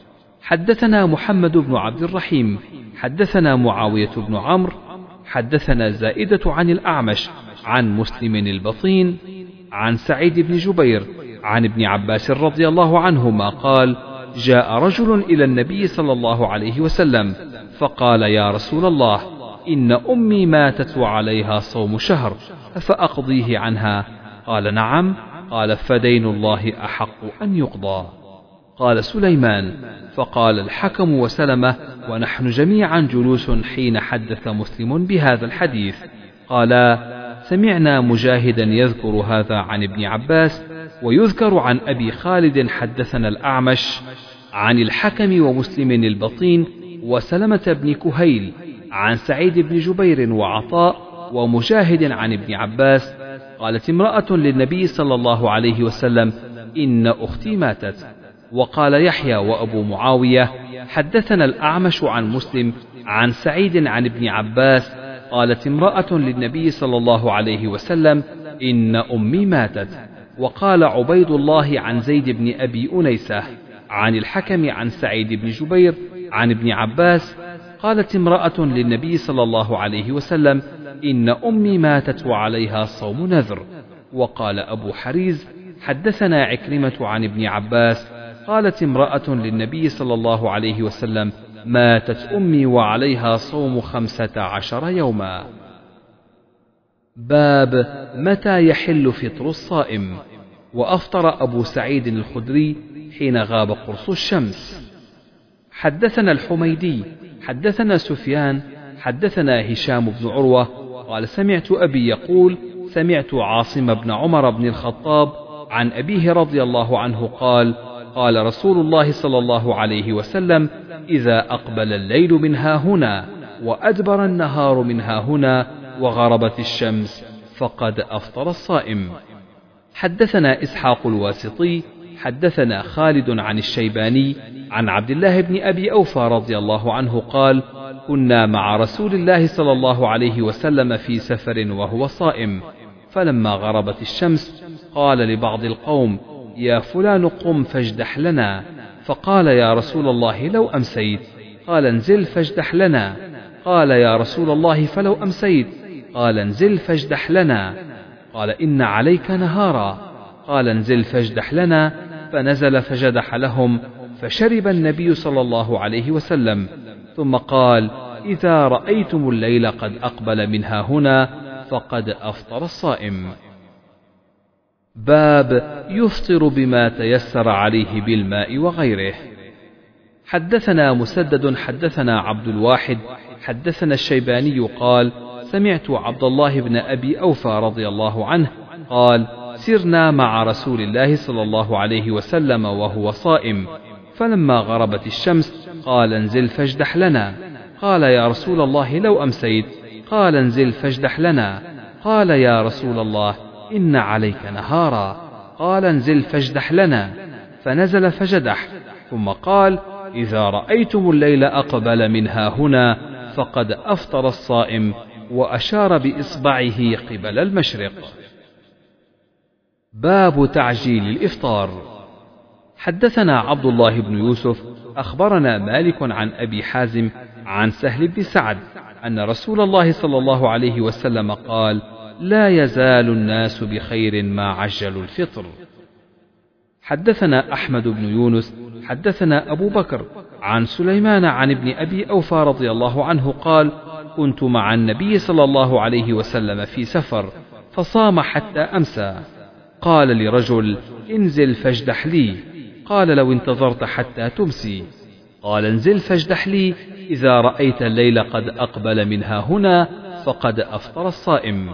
حدثنا محمد بن عبد الرحيم حدثنا معاوية بن عمرو حدثنا زائدة عن الأعمش عن مسلم البطين عن سعيد بن جبير عن ابن عباس رضي الله عنهما قال: جاء رجل إلى النبي صلى الله عليه وسلم فقال: يا رسول الله، إن أمي ماتت وعليها صوم شهر أفأقضيه عنها؟ قال: نعم. قال: فدين الله أحق أن يقضى. قال سليمان: فقال الحكم وسلمة ونحن جميعا جلوس حين حدث مسلم بهذا الحديث، قال: سمعنا مجاهدا يذكر هذا عن ابن عباس، ويذكر عن أبي خالد حدثنا الأعمش عن الحكم ومسلم البطين وسلمة بن كهيل عن سعيد بن جبير وعطاء ومجاهد عن ابن عباس قالت امرأة للنبي صلى الله عليه وسلم: إن أختي ماتت. وقال يحيى وأبو معاوية: حدثنا الأعمش عن مسلم عن سعيد عن ابن عباس قالت امرأة للنبي صلى الله عليه وسلم: إن أمي ماتت. وقال عبيد الله عن زيد بن أبي أنيسة عن الحكم عن سعيد بن جبير عن ابن عباس قالت امرأة للنبي صلى الله عليه وسلم: إن أمي ماتت وعليها صوم نذر. وقال أبو حريز: حدثنا عكرمة عن ابن عباس قالت امرأة للنبي صلى الله عليه وسلم: ماتت أمي وعليها صوم خمسة عشر يوما. باب متى يحل فطر الصائم. وأفطر أبو سعيد الخدري حين غاب قرص الشمس. حدثنا الحميدي حدثنا سفيان حدثنا هشام بن عروة قال: سمعت أبي يقول: سمعت عاصم بن عمر بن الخطاب عن أبيه رضي الله عنه قال: قال رسول الله صلى الله عليه وسلم: إذا أقبل الليل من ها هنا وأدبر النهار من ها هنا وغربت الشمس فقد أفطر الصائم. حدثنا إسحاق الواسطي حدثنا خالد عن الشيباني عن عبد الله بن أبي أوفى رضي الله عنه قال: كنا مع رسول الله صلى الله عليه وسلم في سفر وهو صائم، فلما غربت الشمس قال لبعض القوم: يا فلان قم فاجدح لنا. فقال: يا رسول الله لو أمسيت. قال: انزل فاجدح لنا. قال: يا رسول الله فلو أمسيت. قال: انزل فاجدح لنا. قال: إن عليك نهارا. قال: انزل فاجدح لنا. فنزل فجدح لهم، فشرب النبي صلى الله عليه وسلم، ثم قال: إذا رأيتم الليل قد أقبل منها هنا فقد أفطر الصائم. باب يفطر بما تيسر عليه بالماء وغيره. حدثنا مسدد حدثنا عبد الواحد حدثنا الشيباني قال سمعت عبد الله بن أبي أوفى رضي الله عنه قال سرنا مع رسول الله صلى الله عليه وسلم وهو صائم، فلما غربت الشمس قال انزل فاجدح لنا. قال يا رسول الله لو أمسيت. قال انزل فاجدح لنا. قال يا رسول الله إن عليك نهارا. قال انزل فاجدح لنا. فنزل فجدح، ثم قال إذا رأيتم الليل أقبل منها هنا فقد أفطر الصائم، وأشار بإصبعه قبل المشرق. باب تعجيل الإفطار. حدثنا عبد الله بن يوسف أخبرنا مالك عن أبي حازم عن سهل بن سعد أن رسول الله صلى الله عليه وسلم قال لا يزال الناس بخير ما عجلوا الفطر. حدثنا أحمد بن يونس حدثنا أبو بكر عن سليمان عن ابن أبي أوفى رضي الله عنه قال كنت مع النبي صلى الله عليه وسلم في سفر فصام حتى أمسى. قال لرجل انزل فاجدح لي. قال لو انتظرت حتى تمسي. قال انزل فاجدح لي إذا رأيت الليل قد أقبل منها هنا فقد أفطر الصائم.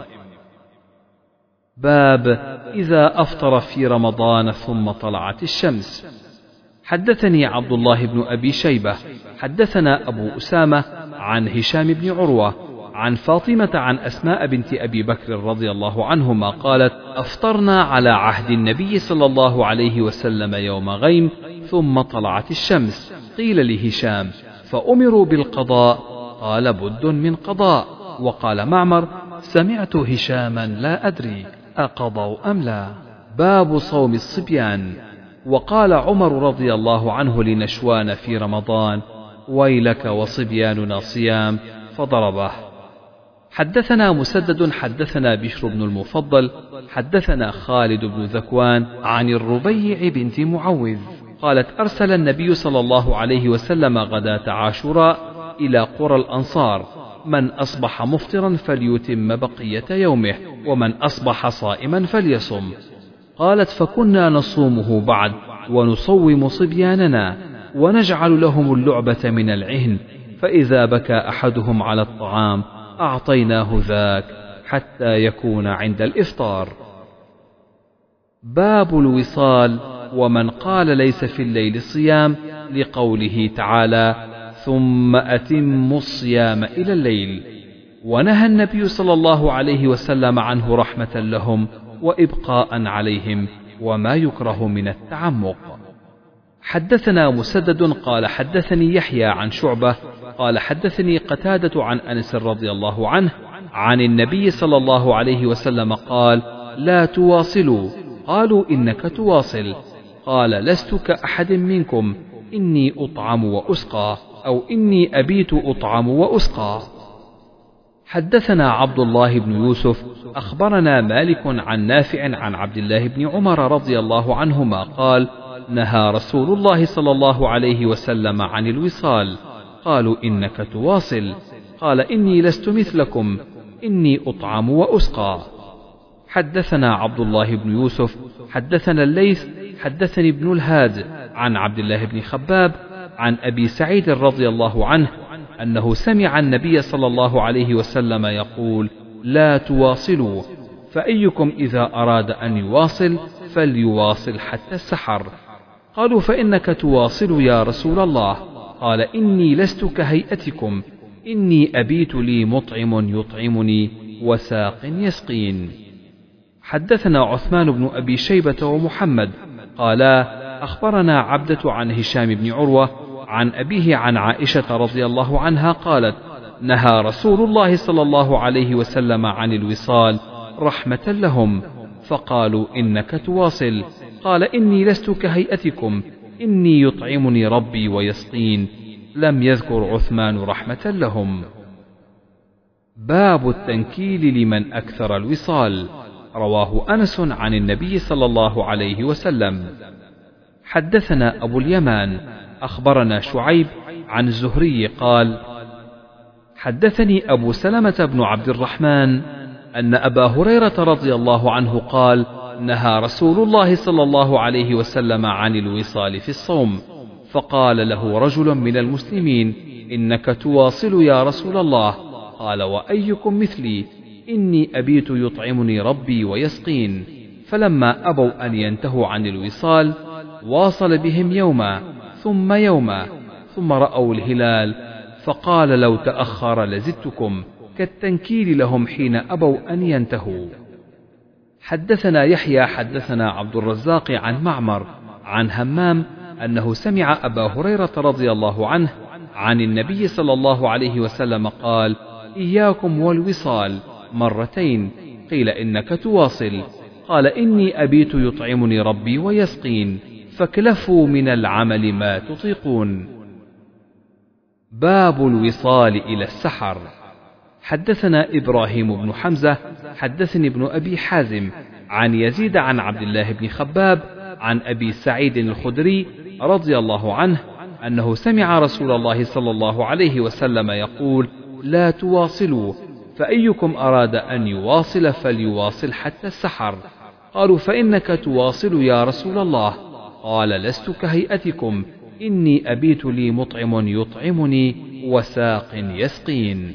باب إذا أفطر في رمضان ثم طلعت الشمس. حدثني عبد الله بن أبي شيبة حدثنا أبو أسامة عن هشام بن عروة عن فاطمة عن أسماء بنت أبي بكر رضي الله عنهما قالت أفطرنا على عهد النبي صلى الله عليه وسلم يوم غيم ثم طلعت الشمس. قيل لهشام فأمروا بالقضاء. قال بد من قضاء. وقال معمر سمعت هشاما لا أدري أقضوا أم لا. باب صوم الصبيان. وقال عمر رضي الله عنه لنشوان في رمضان ويلك وصبياننا صيام فضربه. حدثنا مسدد حدثنا بشر بن المفضل حدثنا خالد بن ذكوان عن الربيع بنت معوذ قالت أرسل النبي صلى الله عليه وسلم غداة عاشوراء إلى قرى الأنصار من أصبح مفطرا فليتم بقية يومه ومن أصبح صائما فليصم. قالت فكنا نصومه بعد ونصوم صبياننا ونجعل لهم اللعبة من العهن، فإذا بكى أحدهم على الطعام أعطيناه ذاك حتى يكون عند الإفطار. باب الوصال ومن قال ليس في الليل صيام لقوله تعالى ثم أتموا الصيام إلى الليل. ونهى النبي صلى الله عليه وسلم عنه رحمة لهم وإبقاء عليهم وما يكره من التعمق. حدثنا مسدد قال حدثني يحيى عن شعبة قال حدثني قتادة عن أنس رضي الله عنه عن النبي صلى الله عليه وسلم قال لا تواصلوا. قالوا إنك تواصل. قال لست كأحد منكم إني أطعم وأسقى أو إني أبيت أطعم وأسقى. حدثنا عبد الله بن يوسف أخبرنا مالك عن نافع عن عبد الله بن عمر رضي الله عنهما قال نهى رسول الله صلى الله عليه وسلم عن الوصال. قالوا إنك تواصل. قال إني لست مثلكم إني أطعم وأسقى. حدثنا عبد الله بن يوسف حدثنا الليث حدثني ابن الهاد عن عبد الله بن خباب عن أبي سعيد رضي الله عنه أنه سمع النبي صلى الله عليه وسلم يقول لا تواصلوا، فأيكم إذا أراد أن يواصل فليواصل حتى السحر. قالوا فإنك تواصل يا رسول الله. قال إني لست كهيئتكم إني أبيت لي مطعم يطعمني وساق يسقين. حدثنا عثمان بن أبي شيبة ومحمد قالا أخبرنا عبدة عن هشام بن عروة عن أبيه عن عائشة رضي الله عنها قالت نهى رسول الله صلى الله عليه وسلم عن الوصال رحمة لهم، فقالوا إنك تواصل. قال إني لست كهيئتكم إني يطعمني ربي ويسقين. لم يذكر عثمان رحمة لهم. باب التنكيل لمن أكثر الوصال. رواه أنس عن النبي صلى الله عليه وسلم. حدثنا أبو اليمان أخبرنا شعيب عن الزهري قال حدثني أبو سلمة بن عبد الرحمن أن أبا هريرة رضي الله عنه قال نهى رسول الله صلى الله عليه وسلم عن الوصال في الصوم، فقال له رجل من المسلمين: إنك تواصل يا رسول الله. قال: وأيكم مثلي؟ إني أبيت يطعمني ربي ويسقين. فلما أبوا أن ينتهوا عن الوصال واصل بهم يوما ثم يوما، ثم رأوا الهلال فقال: لو تأخر لزدتكم، كالتنكيل لهم حين أبوا أن ينتهوا. حدثنا يحيى حدثنا عبد الرزاق عن معمر عن همام أنه سمع أبا هريرة رضي الله عنه عن النبي صلى الله عليه وسلم قال: إياكم والوصال مرتين. قيل: إنك تواصل. قال: إني أبيت يطعمني ربي ويسقين، فاكلفوا من العمل ما تطيقون. باب الوصال إلى السحر. حدثنا إبراهيم بن حمزة حدثني ابن أبي حازم عن يزيد عن عبد الله بن خباب عن أبي سعيد الخدري رضي الله عنه أنه سمع رسول الله صلى الله عليه وسلم يقول: لا تواصلوا، فأيكم أراد أن يواصل فليواصل حتى السحر. قالوا: فإنك تواصل يا رسول الله. قال: لست كهيئتكم، إني أبيت لي مطعم يطعمني وساق يسقين.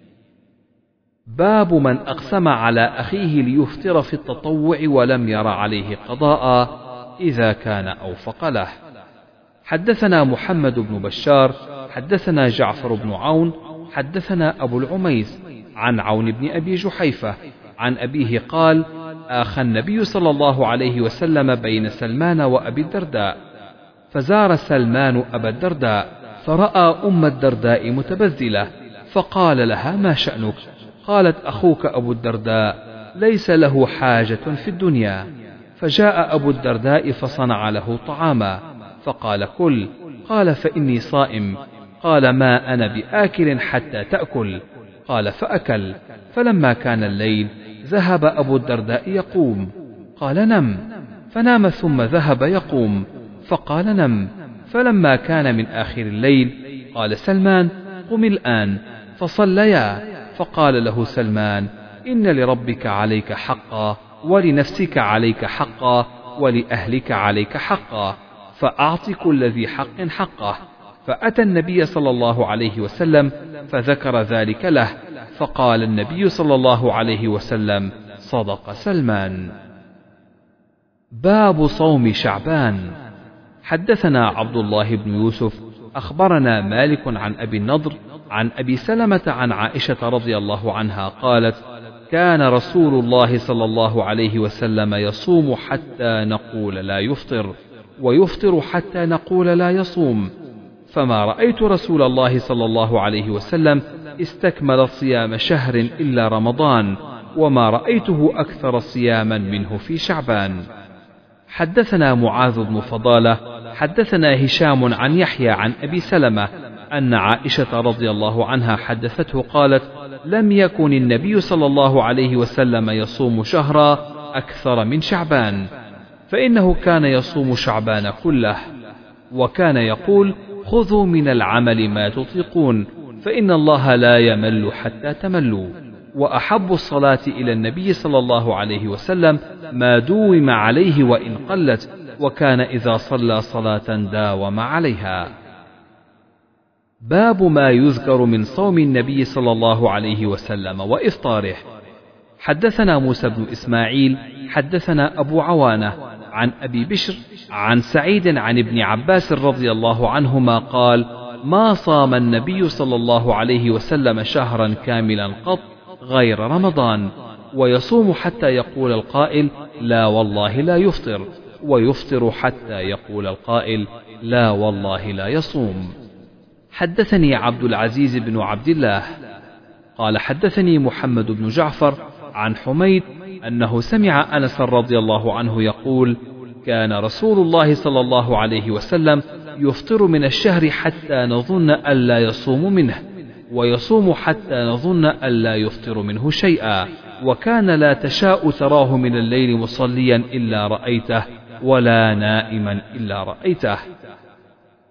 باب من أقسم على أخيه ليفطر في التطوع ولم ير عليه قضاء إذا كان أوفق له. حدثنا محمد بن بشار حدثنا جعفر بن عون حدثنا أبو العميس عن عون بن أبي جحيفة عن أبيه قال: آخى النبي صلى الله عليه وسلم بين سلمان وأبي الدرداء، فزار سلمان أبا الدرداء فرأى أم الدرداء متبذلة، فقال لها: ما شأنك؟ قالت: أخوك أبو الدرداء ليس له حاجة في الدنيا. فجاء أبو الدرداء فصنع له طعاما، فقال: كل. قال: فإني صائم. قال: ما أنا بآكل حتى تأكل. قال: فأكل. فلما كان الليل ذهب أبو الدرداء يقوم، قال: نم. فنام ثم ذهب يقوم، فقال: نم. فلما كان من آخر الليل قال سلمان: قم الآن. فصليا. فقال له سلمان: إن لربك عليك حقا، ولنفسك عليك حقا، ولأهلك عليك حقا، فأعط كل ذي حق حقه. فأتى النبي صلى الله عليه وسلم فذكر ذلك له، فقال النبي صلى الله عليه وسلم: صدق سلمان. باب صوم شعبان. حدثنا عبد الله بن يوسف أخبرنا مالك عن أبي النضر عن أبي سلمة عن عائشة رضي الله عنها قالت: كان رسول الله صلى الله عليه وسلم يصوم حتى نقول لا يفطر، ويفطر حتى نقول لا يصوم، فما رأيت رسول الله صلى الله عليه وسلم استكمل صيام شهر إلا رمضان، وما رأيته أكثر صياما منه في شعبان. حدثنا معاذ بن فضالة حدثنا هشام عن يحيى عن أبي سلمة أن عائشة رضي الله عنها حدثته قالت: لم يكن النبي صلى الله عليه وسلم يصوم شهرا أكثر من شعبان، فإنه كان يصوم شعبان كله، وكان يقول: خذوا من العمل ما تطيقون، فإن الله لا يمل حتى تملوا. وأحب الصلاة إلى النبي صلى الله عليه وسلم ما دوم عليه وإن قلت، وكان إذا صلى صلاة داوم عليها. باب ما يذكر من صوم النبي صلى الله عليه وسلم وإفطاره. حدثنا موسى بن إسماعيل حدثنا أبو عوانة عن أبي بشر عن سعيد عن ابن عباس رضي الله عنهما قال: ما صام النبي صلى الله عليه وسلم شهرا كاملا قط غير رمضان، ويصوم حتى يقول القائل: لا والله لا يفطر، ويفطر حتى يقول القائل: لا والله لا يصوم. حدثني عبد العزيز بن عبد الله قال: حدثني محمد بن جعفر عن حميد أنه سمع أنس رضي الله عنه يقول: كان رسول الله صلى الله عليه وسلم يفطر من الشهر حتى نظن ألا يصوم منه، ويصوم حتى نظن ألا يفطر منه شيئا، وكان لا تشاء تراه من الليل مصليا إلا رأيته، ولا نائما إلا رأيته.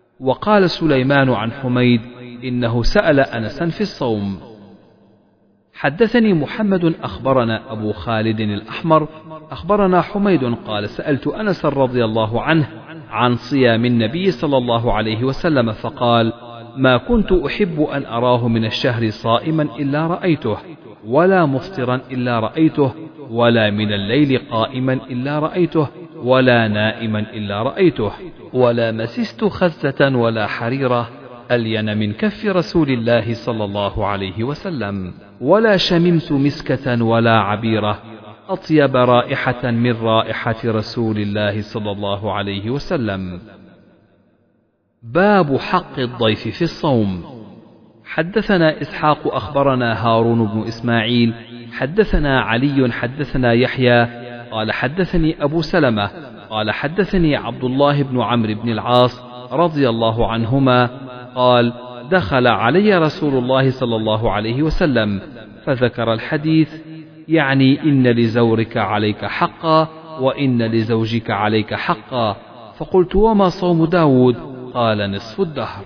وقال سليمان عن حميد: إنه سأل أنسا في الصوم. حدثني محمد أخبرنا أبو خالد الأحمر أخبرنا حميد قال سألت أنس رضي الله عنه عن صيام النبي صلى الله عليه وسلم فقال ما كنت أحب أن أراه من الشهر صائما إلا رأيته ولا مفطرا إلا رأيته ولا من الليل قائما إلا رأيته ولا نائما إلا رأيته ولا مسست خزة ولا حريرة ألين من كف رسول الله صلى الله عليه وسلم ولا شممت مسكة ولا عبيرة أطيب رائحة من رائحة رسول الله صلى الله عليه وسلم. باب حق الضيف في الصوم. حدثنا إسحاق أخبرنا هارون بن إسماعيل حدثنا علي حدثنا يحيى قال حدثني أبو سلمة قال حدثني عبد الله بن عمرو بن العاص رضي الله عنهما قال دخل علي رسول الله صلى الله عليه وسلم فذكر الحديث يعني إن لزورك عليك حقا وإن لزوجك عليك حقا فقلت وما صوم داود قال نصف الدهر.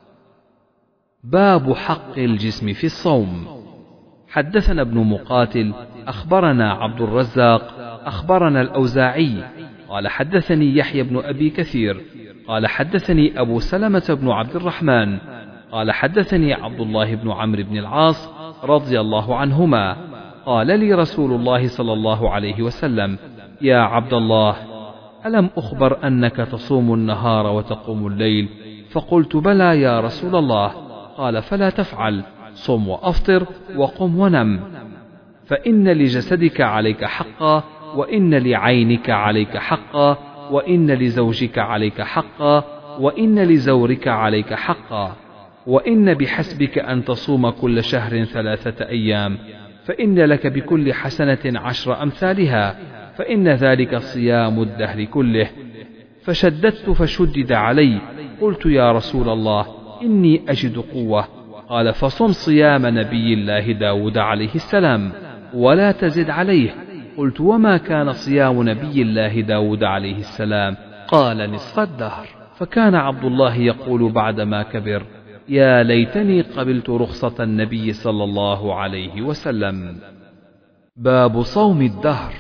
باب حق الجسم في الصوم. حدثنا ابن مقاتل أخبرنا عبد الرزاق أخبرنا الأوزاعي قال حدثني يحيى بن أبي كثير قال حدثني أبو سلمة بن عبد الرحمن قال حدثني عبد الله بن عمرو بن العاص رضي الله عنهما قال لي رسول الله صلى الله عليه وسلم يا عبد الله ألم أخبر أنك تصوم النهار وتقوم الليل؟ فقلت بلى يا رسول الله. قال فلا تفعل، صم وأفطر وقم ونم، فإن لجسدك عليك حقا وإن لعينك عليك حقا وإن لزوجك عليك حقا وإن لزورك عليك حقا، وإن بحسبك أن تصوم كل شهر ثلاثة أيام، فإن لك بكل حسنة عشر أمثالها، فإن ذلك صيام الدهر كله. فشددت فشدد علي، قلت يا رسول الله إني أجد قوة. قال فصم صيام نبي الله داود عليه السلام ولا تزد عليه. قلت وما كان صيام نبي الله داود عليه السلام؟ قال نصف الدهر. فكان عبد الله يقول بعدما كبر يا ليتني قبلت رخصة النبي صلى الله عليه وسلم. باب صوم الدهر.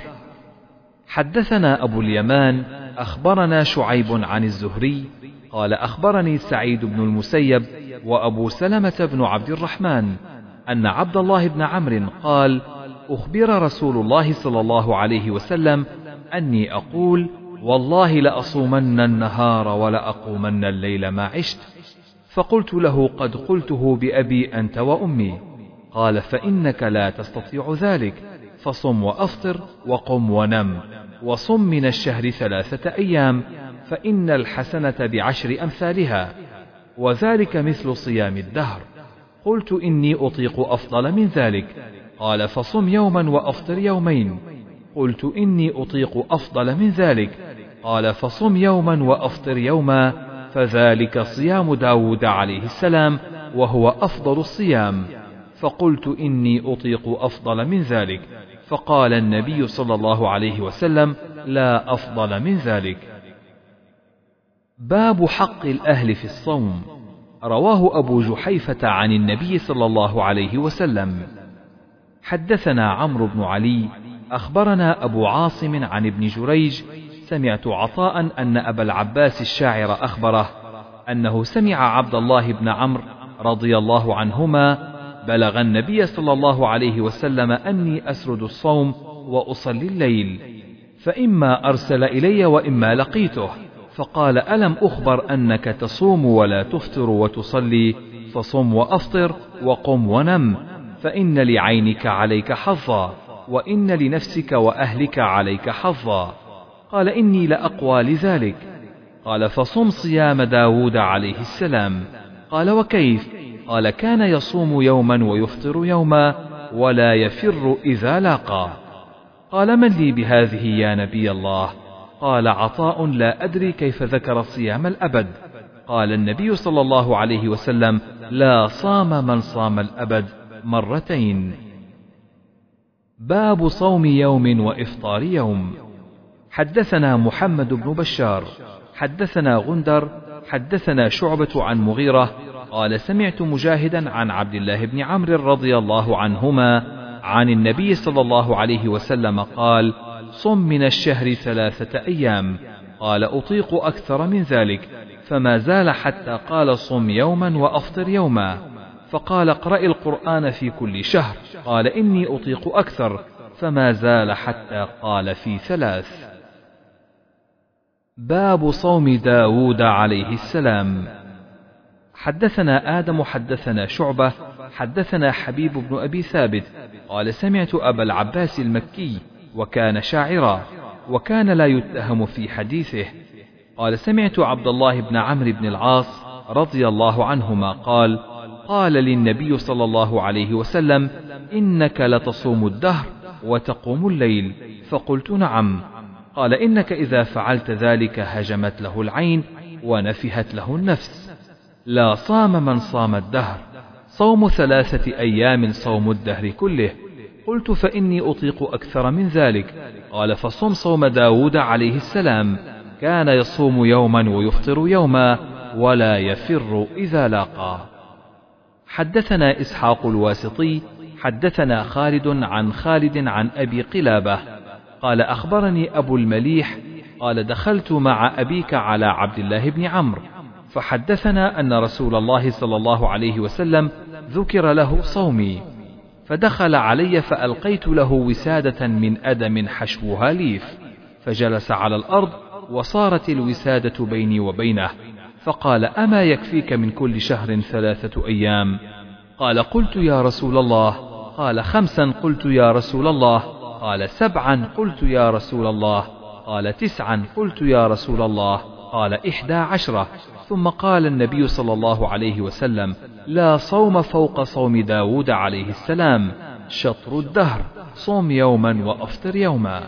حدثنا أبو اليمان أخبرنا شعيب عن الزهري قال أخبرني سعيد بن المسيب وأبو سلمة بن عبد الرحمن أن عبد الله بن عمرو قال أخبر رسول الله صلى الله عليه وسلم أني أقول والله لأصومن النهار ولأقومن الليل ما عشت. فقلت له قد قلته بأبي أنت وأمي. قال فإنك لا تستطيع ذلك، فصم وأفطر وقم ونم، وصم من الشهر ثلاثة أيام، فإن الحسنة بعشر أمثالها، وذلك مثل صيام الدهر. قلت إني أطيق أفضل من ذلك. قال فصم يوما وأفطر يومين. قلت إني أطيق أفضل من ذلك. قال فصم يوما وأفطر يوما، فذلك صيام داود عليه السلام وهو أفضل الصيام. فقلت إني أطيق أفضل من ذلك. فقال النبي صلى الله عليه وسلم لا أفضل من ذلك. باب حق الأهل في الصوم. رواه أبو جحيفة عن النبي صلى الله عليه وسلم. حدثنا عمرو بن علي أخبرنا أبو عاصم عن ابن جريج سمعت عطاء أن أبا العباس الشاعر أخبره أنه سمع عبد الله بن عمرو رضي الله عنهما بلغ النبي صلى الله عليه وسلم أني أسرد الصوم وأصلي الليل، فإما أرسل إلي وإما لقيته، فقال ألم أخبر أنك تصوم ولا تفطر وتصلي؟ فصم وأفطر وقم ونم، فإن لعينك عليك حظا وإن لنفسك وأهلك عليك حظا. قال إني لأقوى لذلك. قال فصم صيام داود عليه السلام. قال وكيف؟ قال كان يصوم يوما ويفطر يوما ولا يفر إذا لاقى. قال من لي بهذه يا نبي الله؟ قال عطاء لا أدري كيف ذكر صيام الأبد. قال النبي صلى الله عليه وسلم لا صام من صام الأبد مرتين. باب صوم يوم وإفطار يوم. حدثنا محمد بن بشار حدثنا غندر حدثنا شعبة عن مغيرة قال سمعت مجاهدا عن عبد الله بن عمرو رضي الله عنهما عن النبي صلى الله عليه وسلم قال: صم من الشهر ثلاثة أيام. قال: أطيق أكثر من ذلك، فما زال حتى قال: صم يوما وأفطر يوما. فقال: اقرأ القرآن في كل شهر. قال: إني أطيق أكثر، فما زال حتى قال: في ثلاث. باب صوم داود عليه السلام. حدثنا آدم حدثنا شعبة حدثنا حبيب بن أبي ثابت قال: سمعت أبا العباس المكي وكان شاعرا وكان لا يتهم في حديثه قال: سمعت عبد الله بن عمرو بن العاص رضي الله عنهما قال: قال للنبي صلى الله عليه وسلم: إنك لتصوم الدهر وتقوم الليل. فقلت: نعم. قال: إنك إذا فعلت ذلك هجمت له العين ونفهت له النفس. لا صام من صام الدهر. صوم ثلاثة أيام صوم الدهر كله. قلت: فإني أطيق أكثر من ذلك. قال: فصم صوم داود عليه السلام، كان يصوم يوما ويفطر يوما ولا يفر إذا لاقى. حدثنا إسحاق الواسطي حدثنا خالد عن خالد عن أبي قلابة قال: أخبرني أبو المليح قال: دخلت مع أبيك على عبد الله بن عمرو فحدثنا أن رسول الله صلى الله عليه وسلم ذكر له صومي، فدخل علي فألقيت له وسادة من أدم حشوها ليف، فجلس على الأرض وصارت الوسادة بيني وبينه، فقال: أما يكفيك من كل شهر ثلاثة أيام؟ قال: قلت يا رسول الله. قال: خمسا. قلت يا رسول الله. قال: سبعا. قلت يا رسول الله. قال: تسعا. قلت يا رسول الله. قال: إحدى عشرة. ثم قال النبي صلى الله عليه وسلم: لا صوم فوق صوم داود عليه السلام، شطر الدهر، صوم يوما وأفطر يوما.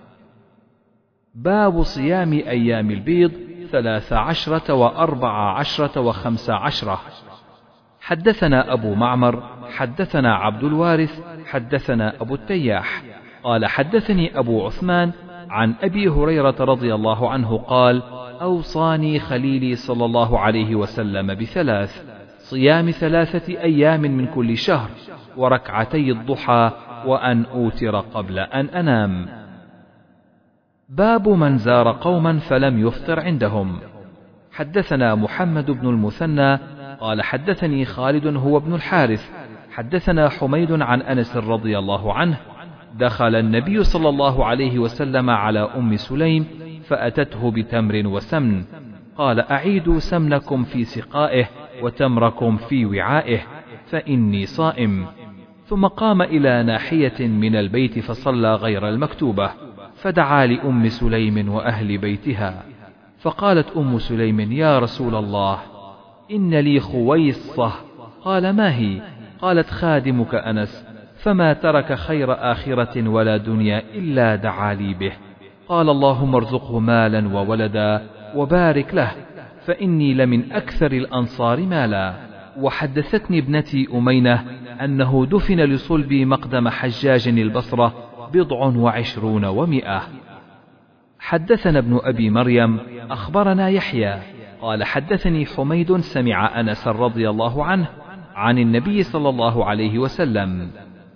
باب صيام أيام البيض ثلاث عشرة وأربع عشرة وخمس عشرة. حدثنا أبو معمر حدثنا عبد الوارث حدثنا أبو التياح قال: حدثني أبو عثمان عن أبي هريرة رضي الله عنه قال: أوصاني خليلي صلى الله عليه وسلم بثلاث: صيام ثلاثة أيام من كل شهر، وركعتي الضحى، وأن أوتر قبل أن أنام. باب من زار قوما فلم يفطر عندهم. حدثنا محمد بن المثنى قال: حدثني خالد هو ابن الحارث حدثنا حميد عن أنس رضي الله عنه: دخل النبي صلى الله عليه وسلم على أم سليم فأتته بتمر وسمن، قال: أعيدوا سمنكم في سقائه وتمركم في وعائه فإني صائم. ثم قام إلى ناحية من البيت فصلى غير المكتوبة، فدعا لأم سليم وأهل بيتها، فقالت أم سليم: يا رسول الله، إن لي خويصة. قال: ما هي؟ قالت: خادمك أنس، فما ترك خير آخرة ولا دنيا إلا دعا لي به. قال: اللهم ارزقه مالا وولدا وبارك له، فإني لمن أكثر الأنصار مالا. وحدثتني ابنتي أمينة أنه دفن لصلبي مقدم حجاج البصرة بضع وعشرون ومئة. حدثنا ابن أبي مريم أخبرنا يحيى قال: حدثني حميد سمع أنس رضي الله عنه عن النبي صلى الله عليه وسلم.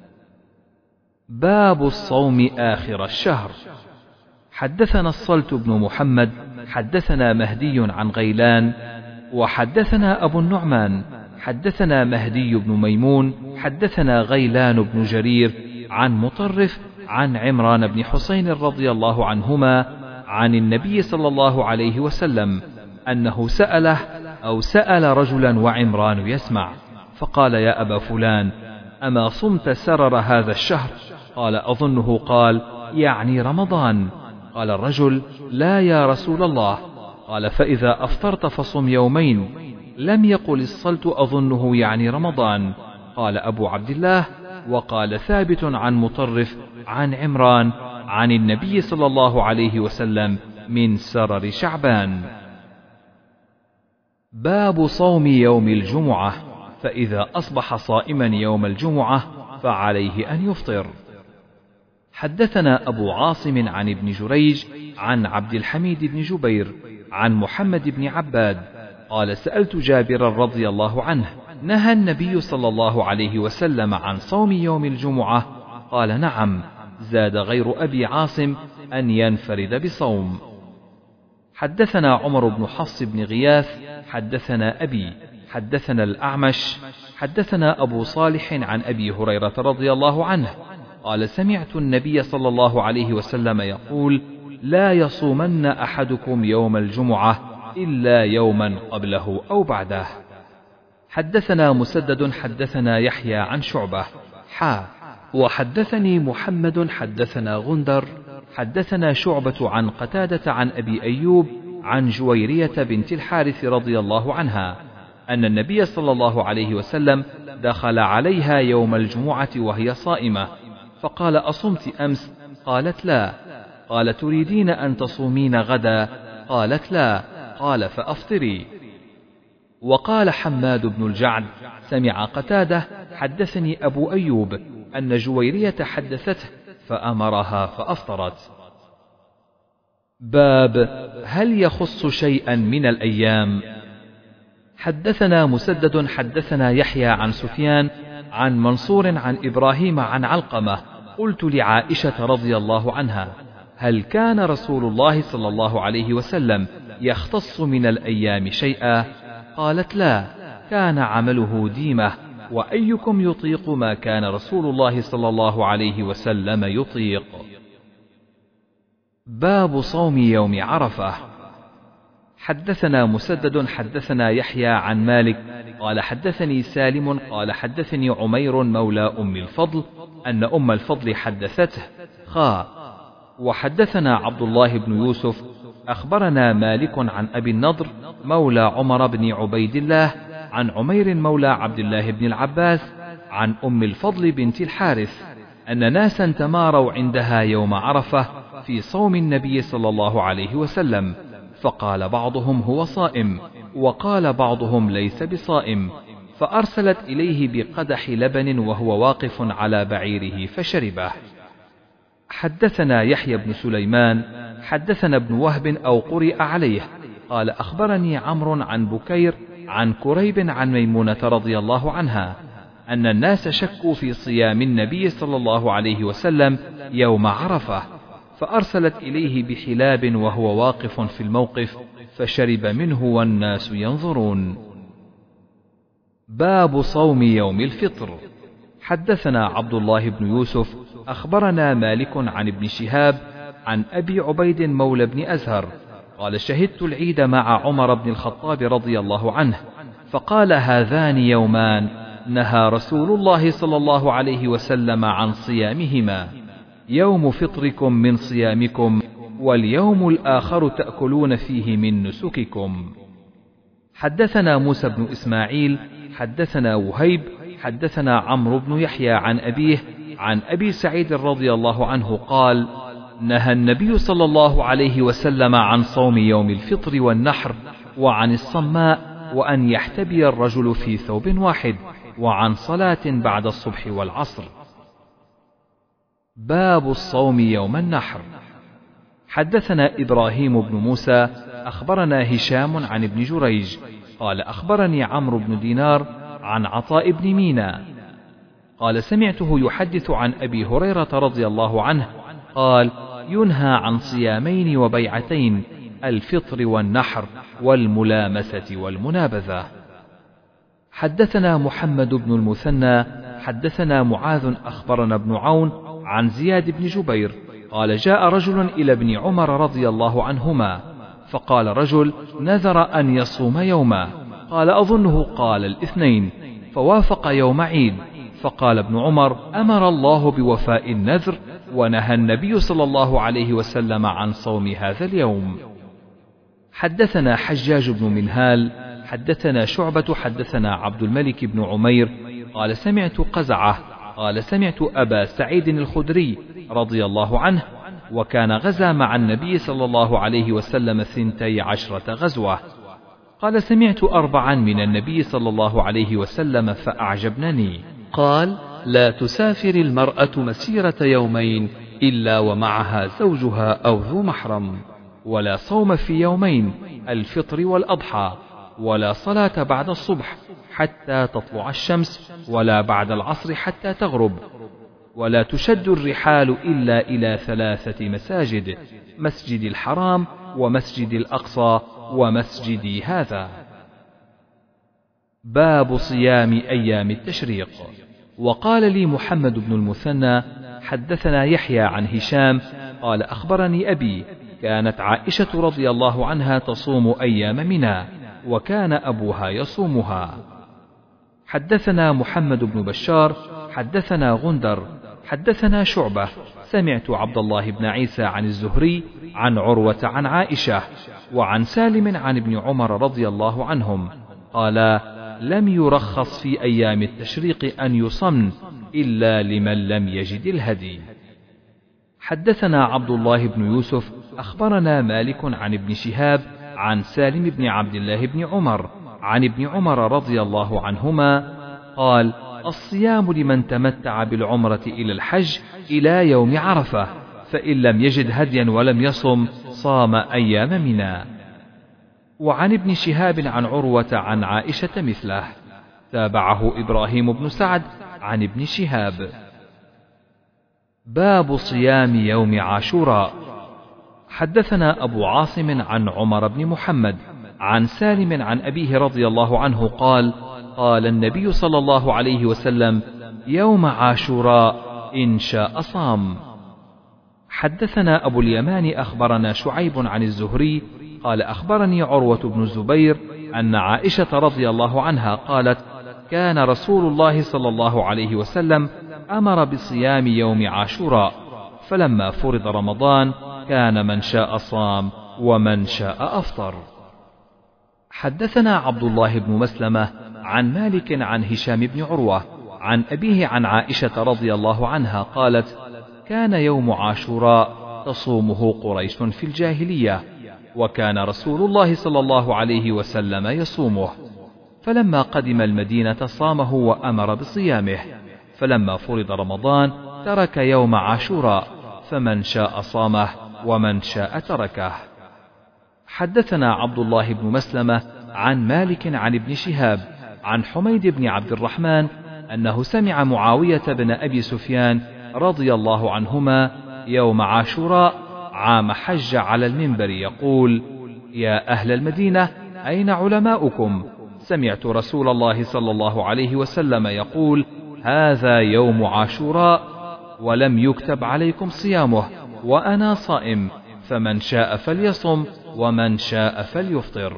باب الصوم آخر الشهر. حدثنا الصلت بن محمد حدثنا مهدي عن غيلان وحدثنا أبو النعمان حدثنا مهدي بن ميمون حدثنا غيلان بن جرير عن مطرف عن عمران بن حسين رضي الله عنهما عن النبي صلى الله عليه وسلم أنه سأله أو سأل رجلا وعمران يسمع، فقال: يا أبا فلان، أما صمت سرر هذا الشهر؟ قال: أظنه قال: يعني رمضان. قال الرجل: لا يا رسول الله. قال: فإذا أفطرت فصم يومين. لم يقل الصلت: أظنه يعني رمضان. قال أبو عبد الله: وقال ثابت عن مطرف عن عمران عن النبي صلى الله عليه وسلم من سرر شعبان. باب صوم يوم الجمعة، فإذا أصبح صائما يوم الجمعة فعليه أن يفطر. حدثنا أبو عاصم عن ابن جريج عن عبد الحميد بن جبير عن محمد بن عباد قال: سألت جابر رضي الله عنه: نهى النبي صلى الله عليه وسلم عن صوم يوم الجمعة؟ قال نعم، زاد غير أبي عاصم أن ينفرد بصوم. حدثنا عمر بن حفص بن غياث حدثنا أبي حدثنا الأعمش حدثنا أبو صالح عن أبي هريرة رضي الله عنه قال سمعت النبي صلى الله عليه وسلم يقول لا يصومن أحدكم يوم الجمعة إلا يوما قبله أو بعده. حدثنا مسدد حدثنا يحيى عن شعبة حا وحدثني محمد حدثنا غندر حدثنا شعبة عن قتادة عن أبي أيوب عن جويرية بنت الحارث رضي الله عنها أن النبي صلى الله عليه وسلم دخل عليها يوم الجمعة وهي صائمة فقال أصمت أمس؟ قالت لا. قال تريدين أن تصومين غدا؟ قالت لا. قال فأفطري. وقال حماد بن الجعد سمع قتادة حدثني أبو أيوب أن جويرية حدثته فأمرها فأفطرت. باب هل يخص شيئا من الأيام؟ حدثنا مسدد حدثنا يحيى عن سفيان عن منصور عن إبراهيم عن علقمة قلت لعائشة رضي الله عنها هل كان رسول الله صلى الله عليه وسلم يختص من الأيام شيئا؟ قالت لا، كان عمله ديمة، وأيكم يطيق ما كان رسول الله صلى الله عليه وسلم يطيق. باب صوم يوم عرفة. حدثنا مسدد حدثنا يحيى عن مالك قال حدثني سالم قال حدثني عمير مولى أم الفضل أن أم الفضل حدثته خا. وحدثنا عبد الله بن يوسف أخبرنا مالك عن أبي النضر مولى عمر بن عبيد الله عن عمير مولى عبد الله بن العباس عن أم الفضل بنت الحارث أن ناسا تماروا عندها يوم عرفة في صوم النبي صلى الله عليه وسلم، فقال بعضهم هو صائم وقال بعضهم ليس بصائم، فأرسلت إليه بقدح لبن وهو واقف على بعيره فشربه. حدثنا يحيى بن سليمان حدثنا ابن وهب أو قرئ عليه قال أخبرني عمرو عن بكير عن كريب عن ميمونة رضي الله عنها أن الناس شكوا في صيام النبي صلى الله عليه وسلم يوم عرفة، فأرسلت إليه بحلاب وهو واقف في الموقف فشرب منه والناس ينظرون. باب صوم يوم الفطر. حدثنا عبد الله بن يوسف أخبرنا مالك عن ابن شهاب عن أبي عبيد مولى بن أزهر قال شهدت العيد مع عمر بن الخطاب رضي الله عنه فقال هذان يومان نهى رسول الله صلى الله عليه وسلم عن صيامهما، يوم فطركم من صيامكم واليوم الآخر تأكلون فيه من نسككم. حدثنا موسى بن إسماعيل حدثنا وهيب حدثنا عمرو بن يحيى عن أبيه عن أبي سعيد رضي الله عنه قال نهى النبي صلى الله عليه وسلم عن صوم يوم الفطر والنحر وعن الصماء وأن يحتبي الرجل في ثوب واحد وعن صلاة بعد الصبح والعصر. باب الصوم يوم النحر. حدثنا إبراهيم بن موسى أخبرنا هشام عن ابن جريج قال أخبرني عمرو بن دينار عن عطاء بن مينا قال سمعته يحدث عن أبي هريرة رضي الله عنه قال ينهى عن صيامين وبيعتين، الفطر والنحر والملامسة والمنابذة. حدثنا محمد بن المثنى حدثنا معاذ أخبرنا ابن عون عن زياد بن جبير قال جاء رجل إلى ابن عمر رضي الله عنهما فقال رجل نذر أن يصوم يوما، قال أظنه قال الاثنين، فوافق يوم عيد، فقال ابن عمر أمر الله بوفاء النذر ونهى النبي صلى الله عليه وسلم عن صوم هذا اليوم. حدثنا حجاج بن منهال حدثنا شعبة حدثنا عبد الملك بن عمير قال سمعت قزعة قال سمعت أبا سعيد الخدري رضي الله عنه وكان غزا مع النبي صلى الله عليه وسلم ثنتي عشرة غزوة قال سمعت أربعا من النبي صلى الله عليه وسلم فأعجبنني قال لا تسافر المرأة مسيرة يومين إلا ومعها زوجها أو ذو محرم، ولا صوم في يومين الفطر والأضحى، ولا صلاة بعد الصبح حتى تطلع الشمس، ولا بعد العصر حتى تغرب، ولا تشد الرحال إلا إلى ثلاثة مساجد: مسجد الحرام، ومسجد الأقصى، ومسجدي هذا. باب صيام أيام التشريق. وقال لي محمد بن المثنى حدثنا يحيى عن هشام قال أخبرني أبي كانت عائشة رضي الله عنها تصوم أيام منى، وكان أبوها يصومها. حدثنا محمد بن بشار حدثنا غندر حدثنا شعبة سمعت عبد الله بن عيسى عن الزهري عن عروة عن عائشة وعن سالم عن ابن عمر رضي الله عنهم قال: لم يرخص في أيام التشريق أن يصمن إلا لمن لم يجد الهدي. حدثنا عبد الله بن يوسف أخبرنا مالك عن ابن شهاب عن سالم بن عبد الله بن عمر عن ابن عمر رضي الله عنهما قال: الصيام لمن تمتع بالعمرة إلى الحج إلى يوم عرفة، فإن لم يجد هديا ولم يصم صام أيام منى. وعن ابن شهاب عن عروة عن عائشة مثله. تابعه إبراهيم بن سعد عن ابن شهاب. باب صيام يوم عاشوراء. حدثنا أبو عاصم عن عمر بن محمد عن سالم عن أبيه رضي الله عنه قال: قال النبي صلى الله عليه وسلم: يوم عاشوراء إن شاء صام. حدثنا أبو اليمان أخبرنا شعيب عن الزهري قال أخبرني عروة بن الزبير أن عائشة رضي الله عنها قالت: كان رسول الله صلى الله عليه وسلم أمر بصيام يوم عاشوراء، فلما فرض رمضان كان من شاء صام ومن شاء أفطر. حدثنا عبد الله بن مسلمة عن مالك عن هشام بن عروة عن أبيه عن عائشة رضي الله عنها قالت: كان يوم عاشوراء تصومه قريش في الجاهلية، وكان رسول الله صلى الله عليه وسلم يصومه، فلما قدم المدينة صامه وأمر بصيامه، فلما فرض رمضان ترك يوم عاشوراء، فمن شاء صامه ومن شاء تركه. حدثنا عبد الله بن مسلمة عن مالك عن ابن شهاب عن حميد بن عبد الرحمن أنه سمع معاوية بن أبي سفيان رضي الله عنهما يوم عاشوراء عام حج على المنبر يقول: يا أهل المدينة أين علماؤكم؟ سمعت رسول الله صلى الله عليه وسلم يقول: هذا يوم عاشوراء ولم يكتب عليكم صيامه وأنا صائم، فمن شاء فليصم ومن شاء فليفطر.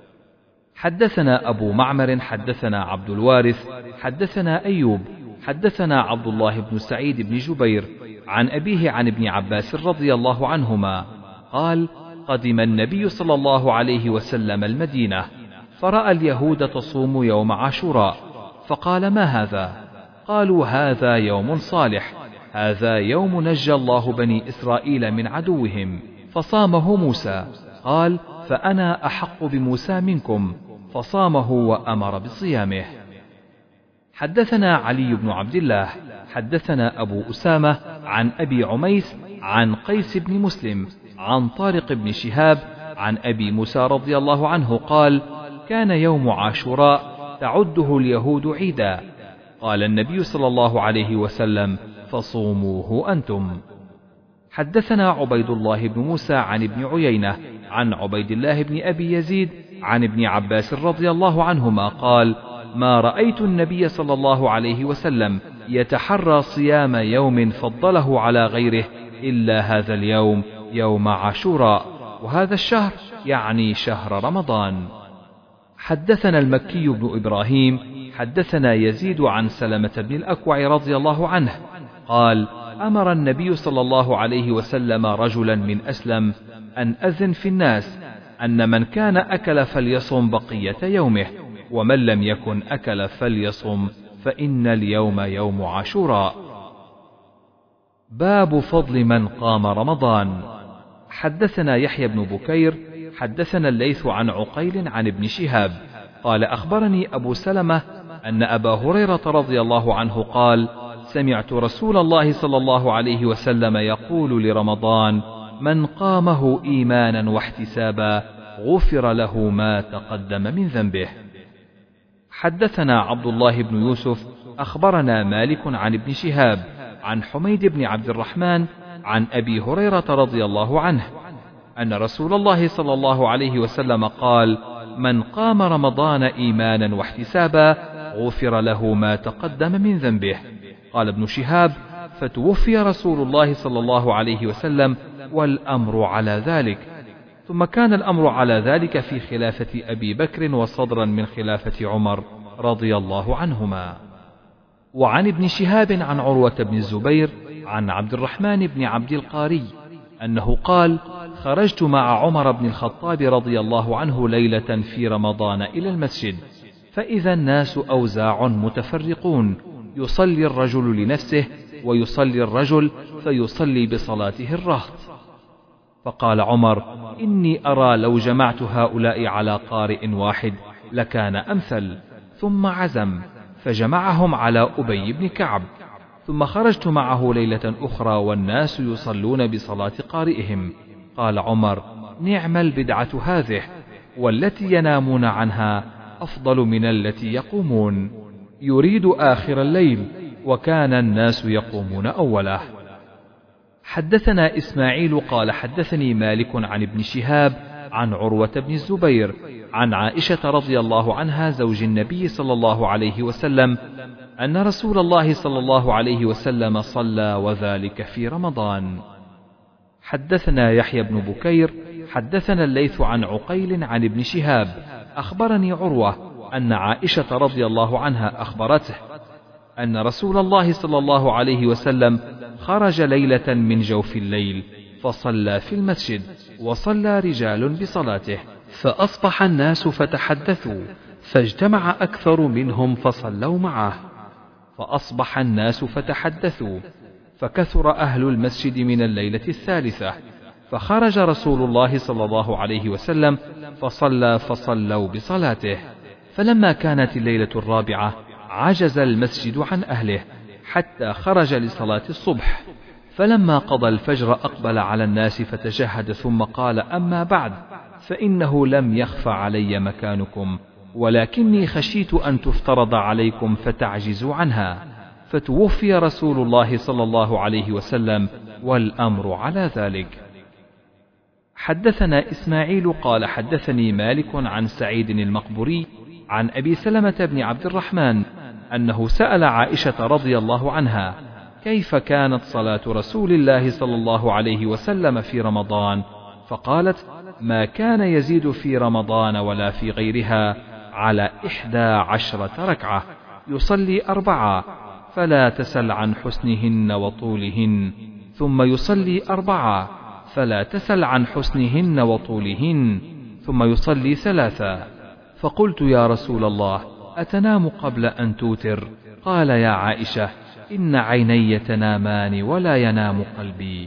حدثنا أبو معمر حدثنا عبد الوارث حدثنا أيوب حدثنا عبد الله بن سعيد بن جبير عن أبيه عن ابن عباس رضي الله عنهما قال: قدم النبي صلى الله عليه وسلم المدينة، فرأى اليهود تصوم يوم عاشوراء، فقال: ما هذا؟ قالوا: هذا يوم صالح، هذا يوم نجى الله بني إسرائيل من عدوهم، فصامه موسى. قال: فأنا أحق بموسى منكم، فصامه وأمر بصيامه. حدثنا علي بن عبد الله حدثنا أبو أسامة عن أبي عميس عن قيس بن مسلم عن طارق بن شهاب عن أبي موسى رضي الله عنه قال: كان يوم عاشوراء تعده اليهود عيدا، قال النبي صلى الله عليه وسلم: فصوموه أنتم. حدثنا عبيد الله بن موسى عن ابن عيينة عن عبيد الله بن أبي يزيد عن ابن عباس رضي الله عنهما قال: ما رأيت النبي صلى الله عليه وسلم يتحرى صيام يوم فضله على غيره إلا هذا اليوم، يوم عاشوراء، وهذا الشهر يعني شهر رمضان. حدثنا المكي بن إبراهيم حدثنا يزيد عن سلمة بن الأكوع رضي الله عنه قال: أمر النبي صلى الله عليه وسلم رجلا من أسلم أن أذن في الناس أن من كان أكل فليصم بقية يومه، ومن لم يكن أكل فليصم، فإن اليوم يوم عاشوراء. باب فضل من قام رمضان. حدثنا يحيى بن بكير حدثنا الليث عن عقيل عن ابن شهاب قال: أخبرني أبو سلمة أن أبا هريرة رضي الله عنه قال: سمعت رسول الله صلى الله عليه وسلم يقول لرمضان: من قامه إيمانا واحتسابا غفر له ما تقدم من ذنبه. حدثنا عبد الله بن يوسف أخبرنا مالك عن ابن شهاب عن حميد بن عبد الرحمن عن أبي هريرة رضي الله عنه أن رسول الله صلى الله عليه وسلم قال: من قام رمضان إيمانا واحتسابا غفر له ما تقدم من ذنبه. قال ابن شهاب: فتوفي رسول الله صلى الله عليه وسلم والأمر على ذلك. ثم كان الأمر على ذلك في خلافة أبي بكر وصدرا من خلافة عمر رضي الله عنهما. وعن ابن شهاب عن عروة بن الزبير عن عبد الرحمن بن عبد القاري أنه قال: خرجت مع عمر بن الخطاب رضي الله عنه ليلة في رمضان إلى المسجد، فإذا الناس أوزاع متفرقون، يصلي الرجل لنفسه ويصلي الرجل فيصلي بصلاته الرهط. فقال عمر: إني أرى لو جمعت هؤلاء على قارئ واحد لكان أمثل. ثم عزم فجمعهم على أبي بن كعب. ثم خرجت معه ليلة أخرى والناس يصلون بصلاة قارئهم. قال عمر: نعم البدعة هذه، والتي ينامون عنها أفضل من التي يقومون. يريد آخر الليل، وكان الناس يقومون أوله. حدثنا إسماعيل قال حدثني مالك عن ابن شهاب عن عروة بن الزبير عن عائشة رضي الله عنها زوج النبي صلى الله عليه وسلم أن رسول الله صلى الله عليه وسلم صلى وذلك في رمضان. حدثنا يحيى بن بكير حدثنا الليث عن عقيل عن ابن شهاب أخبرني عروة أن عائشة رضي الله عنها أخبرته أن رسول الله صلى الله عليه وسلم خرج ليلة من جوف الليل فصلى في المسجد، وصلى رجال بصلاته، فأصبح الناس فتحدثوا، فاجتمع أكثر منهم فصلوا معه، فأصبح الناس فتحدثوا، فكثر أهل المسجد من الليلة الثالثة، فخرج رسول الله صلى الله عليه وسلم فصلى فصلوا بصلاته. فلما كانت الليلة الرابعة عجز المسجد عن أهله حتى خرج لصلاة الصبح، فلما قضى الفجر أقبل على الناس فتشهد ثم قال: أما بعد، فإنه لم يخف علي مكانكم، ولكني خشيت أن تفترض عليكم فتعجزوا عنها، فتوفي رسول الله صلى الله عليه وسلم والأمر على ذلك. حدثنا إسماعيل قال حدثني مالك عن سعيد المقبوري عن أبي سلمة بن عبد الرحمن أنه سأل عائشة رضي الله عنها: كيف كانت صلاة رسول الله صلى الله عليه وسلم في رمضان؟ فقالت: ما كان يزيد في رمضان ولا في غيرها على إحدى عشرة ركعة، يصلي أربعة فلا تسل عن حسنهن وطولهن، ثم يصلي أربعة فلا تسل عن حسنهن وطولهن، ثم يصلي ثلاثة. فقلت: يا رسول الله، أتنام قبل أن توتر؟ قال: يا عائشة، إن عيني تنامان ولا ينام قلبي.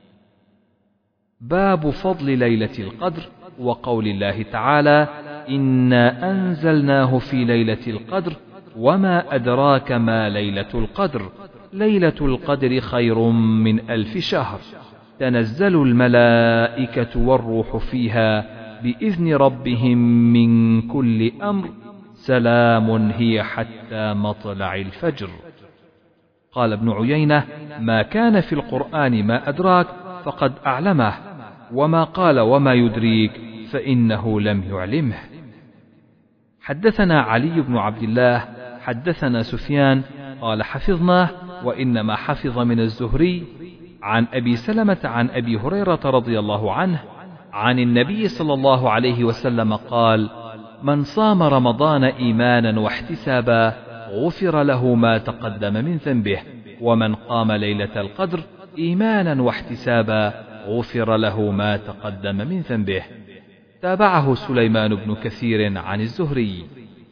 باب فضل ليلة القدر وقول الله تعالى: إنا أنزلناه في ليلة القدر وما أدراك ما ليلة القدر، ليلة القدر خير من ألف شهر، تنزل الملائكة والروح فيها بإذن ربهم من كل أمر، سلام هي حتى مطلع الفجر. قال ابن عيينة: ما كان في القرآن ما أدراك فقد أعلمه، وما قال وما يدريك فإنه لم يعلمه. حدثنا علي بن عبد الله حدثنا سفيان قال حفظناه، وإنما حفظ من الزهري عن أبي سلمة عن أبي هريرة رضي الله عنه عن النبي صلى الله عليه وسلم قال: من صام رمضان إيمانا واحتسابا غفر له ما تقدم من ذنبه، ومن قام ليلة القدر إيمانا واحتسابا غفر له ما تقدم من ذنبه. تابعه سليمان بن كثير عن الزهري.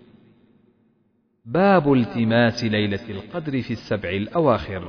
باب التماس ليلة القدر في السبع الأواخر.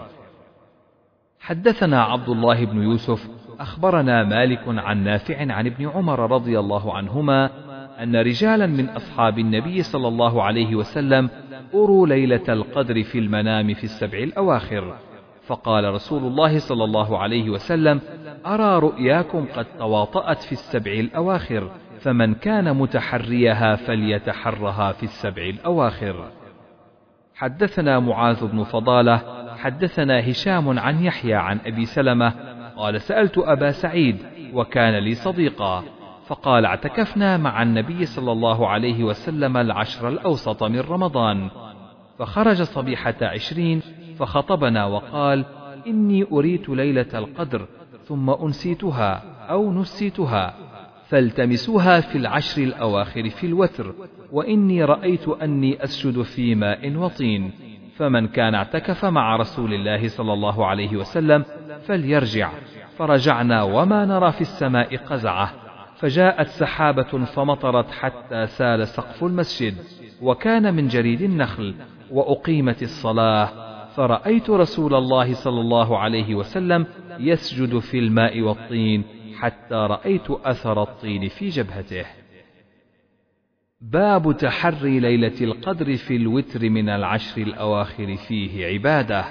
حدثنا عبد الله بن يوسف أخبرنا مالك عن نافع عن ابن عمر رضي الله عنهما أن رجالا من أصحاب النبي صلى الله عليه وسلم أروا ليلة القدر في المنام في السبع الأواخر، فقال رسول الله صلى الله عليه وسلم: أرى رؤياكم قد تواطأت في السبع الأواخر، فمن كان متحريها فليتحرها في السبع الأواخر. حدثنا معاذ بن فضالة حدثنا هشام عن يحيى عن أبي سلمة قال سألت أبا سعيد وكان لي صديقا فقال اعتكفنا مع النبي صلى الله عليه وسلم العشر الأوسط من رمضان، فخرج صبيحة عشرين فخطبنا وقال إني أريت ليلة القدر ثم أنسيتها أو نسيتها فالتمسوها في العشر الأواخر في الوتر، وإني رأيت أني أسجد في ماء وطين، فمن كان اعتكف مع رسول الله صلى الله عليه وسلم فليرجع. فرجعنا وما نرى في السماء قزعة، فجاءت سحابة فمطرت حتى سال سقف المسجد، وكان من جريد النخل، وأقيمت الصلاة، فرأيت رسول الله صلى الله عليه وسلم يسجد في الماء والطين حتى رأيت أثر الطين في جبهته. باب تحري ليلة القدر في الوتر من العشر الأواخر فيه عبادة.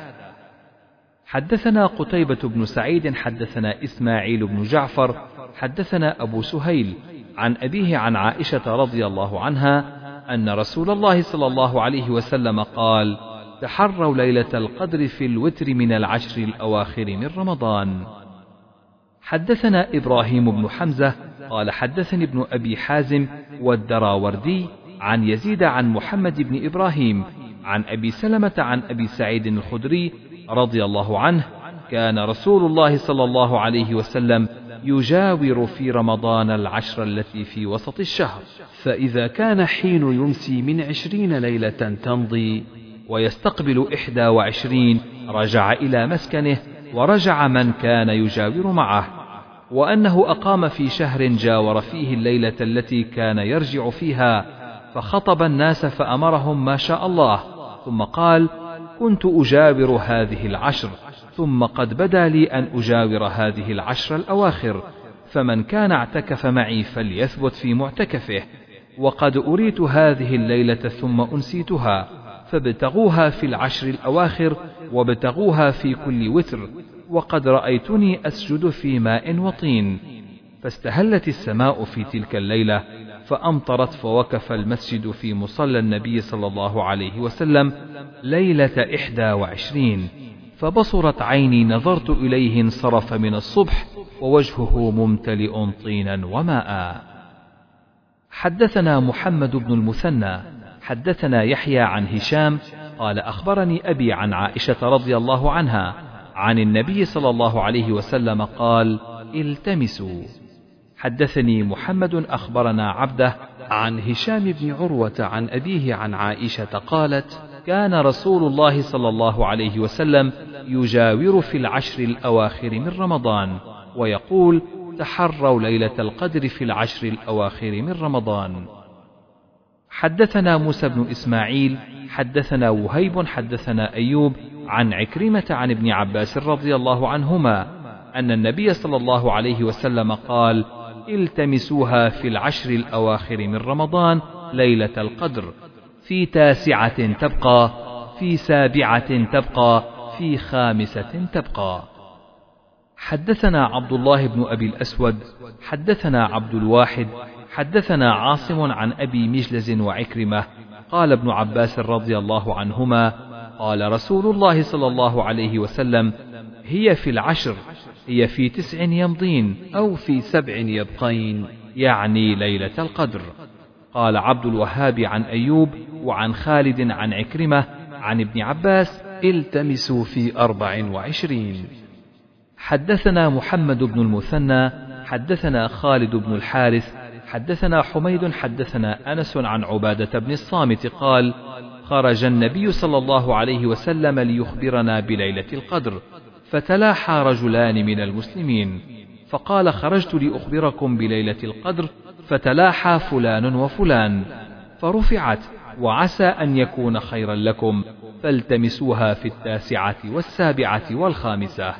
حدثنا قتيبة بن سعيد حدثنا إسماعيل بن جعفر حدثنا أبو سهيل عن أبيه عن عائشة رضي الله عنها أن رسول الله صلى الله عليه وسلم قال تحروا ليلة القدر في الوتر من العشر الأواخر من رمضان. حدثنا إبراهيم بن حمزة قال حدثني ابن أبي حازم والدراوردي عن يزيد عن محمد بن إبراهيم عن أبي سلمة عن أبي سعيد الخدري رضي الله عنه كان رسول الله صلى الله عليه وسلم يجاور في رمضان العشر التي في وسط الشهر، فإذا كان حين يمسي من عشرين ليلة تمضي ويستقبل إحدى وعشرين رجع إلى مسكنه ورجع من كان يجاور معه، وأنه أقام في شهر جاور فيه الليلة التي كان يرجع فيها فخطب الناس فأمرهم ما شاء الله، ثم قال كنت أجاور هذه العشر، ثم قد بدا لي أن أجاور هذه العشر الأواخر، فمن كان اعتكف معي فليثبت في معتكفه، وقد أريت هذه الليلة ثم أنسيتها، فابتغوها في العشر الأواخر وابتغوها في كل وتر، وقد رأيتني أسجد في ماء وطين. فاستهلت السماء في تلك الليلة فأمطرت، فوقف المسجد في مصلى النبي صلى الله عليه وسلم ليلة إحدى وعشرين، فبصرت عيني نظرت إليه انصرف من الصبح ووجهه ممتلئ طينا وماء. حدثنا محمد بن المثنى حدثنا يحيى عن هشام قال أخبرني أبي عن عائشة رضي الله عنها عن النبي صلى الله عليه وسلم قال التمسوا. حدثني محمد أخبرنا عبده عن هشام بن عروة عن أبيه عن عائشة قالت كان رسول الله صلى الله عليه وسلم يجاور في العشر الأواخر من رمضان ويقول تحروا ليلة القدر في العشر الأواخر من رمضان. حدثنا موسى بن إسماعيل حدثنا وهيب حدثنا أيوب عن عكرمة عن ابن عباس رضي الله عنهما أن النبي صلى الله عليه وسلم قال التمسوها في العشر الأواخر من رمضان ليلة القدر، في تاسعة تبقى، في سابعة تبقى، في خامسة تبقى. حدثنا عبد الله بن أبي الأسود حدثنا عبد الواحد حدثنا عاصم عن أبي مجلز وعكرمة قال ابن عباس رضي الله عنهما قال رسول الله صلى الله عليه وسلم هي في العشر، هي في تسع يمضين أو في سبع يبقين، يعني ليلة القدر. قال عبد الوهاب عن أيوب وعن خالد عن عكرمة عن ابن عباس التمسوا في أربع وعشرين. حدثنا محمد بن المثنى حدثنا خالد بن الحارث حدثنا حميد حدثنا أنس عن عبادة بن الصامت قال خرج النبي صلى الله عليه وسلم ليخبرنا بليلة القدر، فتلاحى رجلان من المسلمين، فقال خرجت لأخبركم بليلة القدر، فتلاحى فلان وفلان، فرفعت وعسى أن يكون خيرا لكم، فالتمسوها في التاسعة والسابعة والخامسة.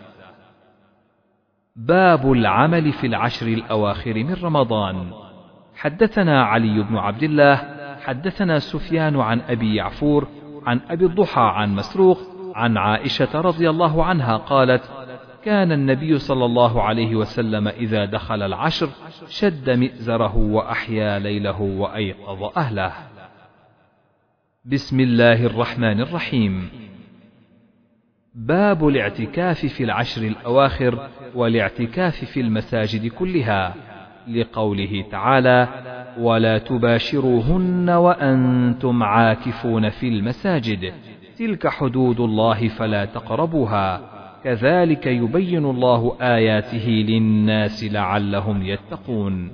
باب العمل في العشر الأواخر من رمضان. حدثنا علي بن عبد الله حدثنا سفيان عن أبي يعفور عن أبي الضحى عن مسروق عن عائشة رضي الله عنها قالت كان النبي صلى الله عليه وسلم إذا دخل العشر شد مئزره وأحيا ليله وأيقظ أهله. بسم الله الرحمن الرحيم. باب الاعتكاف في العشر الأواخر والاعتكاف في المساجد كلها، لقوله تعالى: ولا تباشروهن وأنتم عاكفون في المساجد تلك حدود الله فلا تقربوها كذلك يبين الله آياته للناس لعلهم يتقون.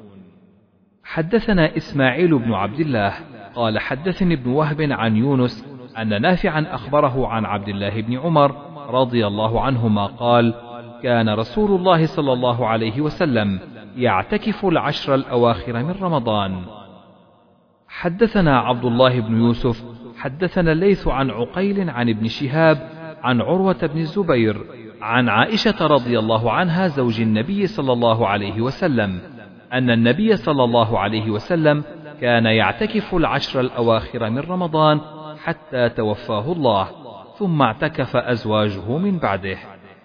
حدثنا إسماعيل بن عبد الله قال حدثني ابن وهب عن يونس أن نافعا أخبره عن عبد الله بن عمر رضي الله عنهما قال: كان رسول الله صلى الله عليه وسلم يعتكف العشر الأواخر من رمضان. حدثنا عبد الله بن يوسف حدثنا الليث عن عقيل عن ابن شهاب عن عروة بن الزبير عن عائشة رضي الله عنها زوج النبي صلى الله عليه وسلم أن النبي صلى الله عليه وسلم كان يعتكف العشر الأواخر من رمضان حتى توفاه الله، ثم اعتكف أزواجه من بعده.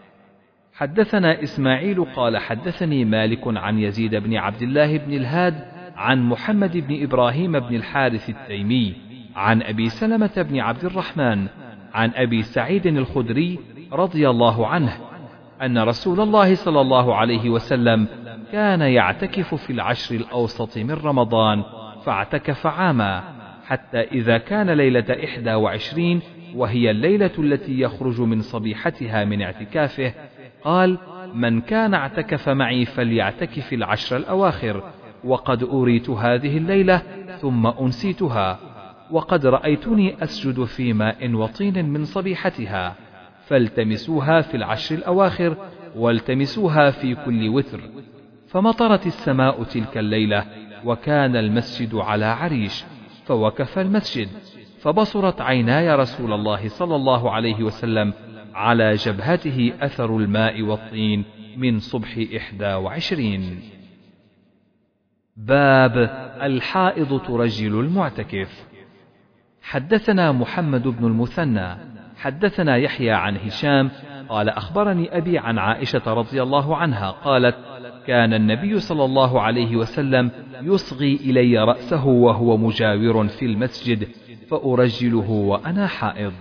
حدثنا إسماعيل قال حدثني مالك عن يزيد بن عبد الله بن الهاد عن محمد بن إبراهيم بن الحارث التيمي عن أبي سلمة بن عبد الرحمن عن أبي سعيد الخدري رضي الله عنه أن رسول الله صلى الله عليه وسلم كان يعتكف في العشر الأوسط من رمضان فاعتكف عاما، حتى إذا كان ليلة إحدى وعشرين وهي الليلة التي يخرج من صبيحتها من اعتكافه قال: من كان اعتكف معي فليعتكف العشر الأواخر، وقد أريت هذه الليلة ثم أنسيتها، وقد رأيتني أسجد في ماء وطين من صبيحتها، فالتمسوها في العشر الأواخر والتمسوها في كل وتر. فمطرت السماء تلك الليلة وكان المسجد على عريش، فوقف المسجد، فبصرت عيناي رسول الله صلى الله عليه وسلم على جبهته أثر الماء والطين من صبح إحدى وعشرين. باب الحائض ترجل المعتكف. حدثنا محمد بن المثنى حدثنا يحيى عن هشام قال أخبرني أبي عن عائشة رضي الله عنها قالت: كان النبي صلى الله عليه وسلم يصغي إلي رأسه وهو مجاور في المسجد فأرجله وأنا حائض.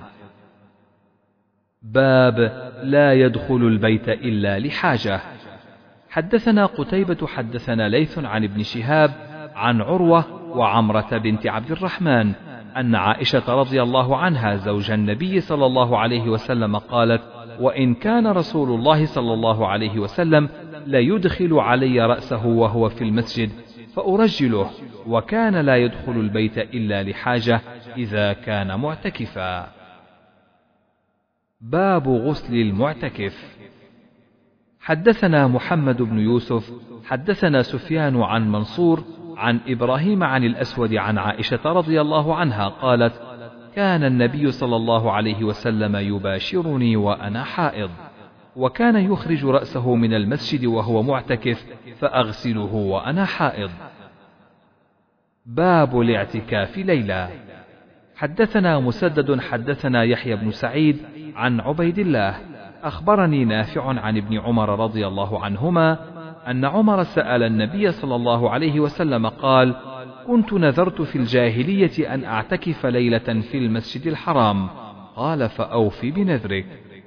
باب لا يدخل البيت إلا لحاجة. حدثنا قتيبة حدثنا ليث عن ابن شهاب عن عروة وعمرة بنت عبد الرحمن أن عائشة رضي الله عنها زوج النبي صلى الله عليه وسلم قالت: وإن كان رسول الله صلى الله عليه وسلم ليدخل علي رأسه وهو في المسجد فأرجله، وكان لا يدخل البيت إلا لحاجة إذا كان معتكفا. باب غسل المعتكف. حدثنا محمد بن يوسف حدثنا سفيان عن منصور عن إبراهيم عن الأسود عن عائشة رضي الله عنها قالت: كان النبي صلى الله عليه وسلم يباشرني وأنا حائض، وكان يخرج رأسه من المسجد وهو معتكف فأغسله وأنا حائض. باب الاعتكاف ليلة. حدثنا مسدد حدثنا يحيى بن سعيد عن عبيد الله أخبرني نافع عن ابن عمر رضي الله عنهما أن عمر سأل النبي صلى الله عليه وسلم قال: كنت نذرت في الجاهلية أن أعتكف ليلة في المسجد الحرام، قال: فأوف بنذرك.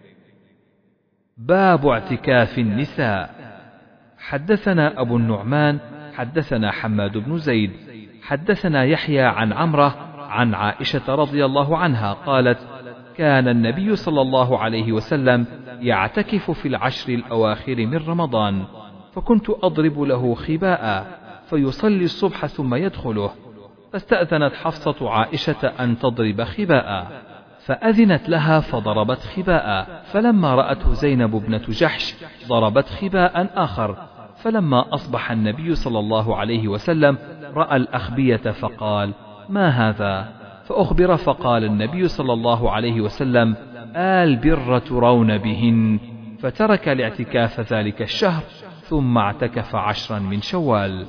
باب اعتكاف النساء. حدثنا أبو النعمان حدثنا حماد بن زيد حدثنا يحيى عن عمرة عن عائشة رضي الله عنها قالت: كان النبي صلى الله عليه وسلم يعتكف في العشر الأواخر من رمضان، فكنت أضرب له خباء فيصلي الصبح ثم يدخله، فاستأذنت حفصة عائشة أن تضرب خباء، فأذنت لها فضربت خباء، فلما رأته زينب ابنة جحش ضربت خباء آخر، فلما أصبح النبي صلى الله عليه وسلم رأى الأخبية فقال: ما هذا؟ فأخبر فقال النبي صلى الله عليه وسلم: البر ترون بهن، فترك الاعتكاف ذلك الشهر ثم اعتكف عشرا من شوال.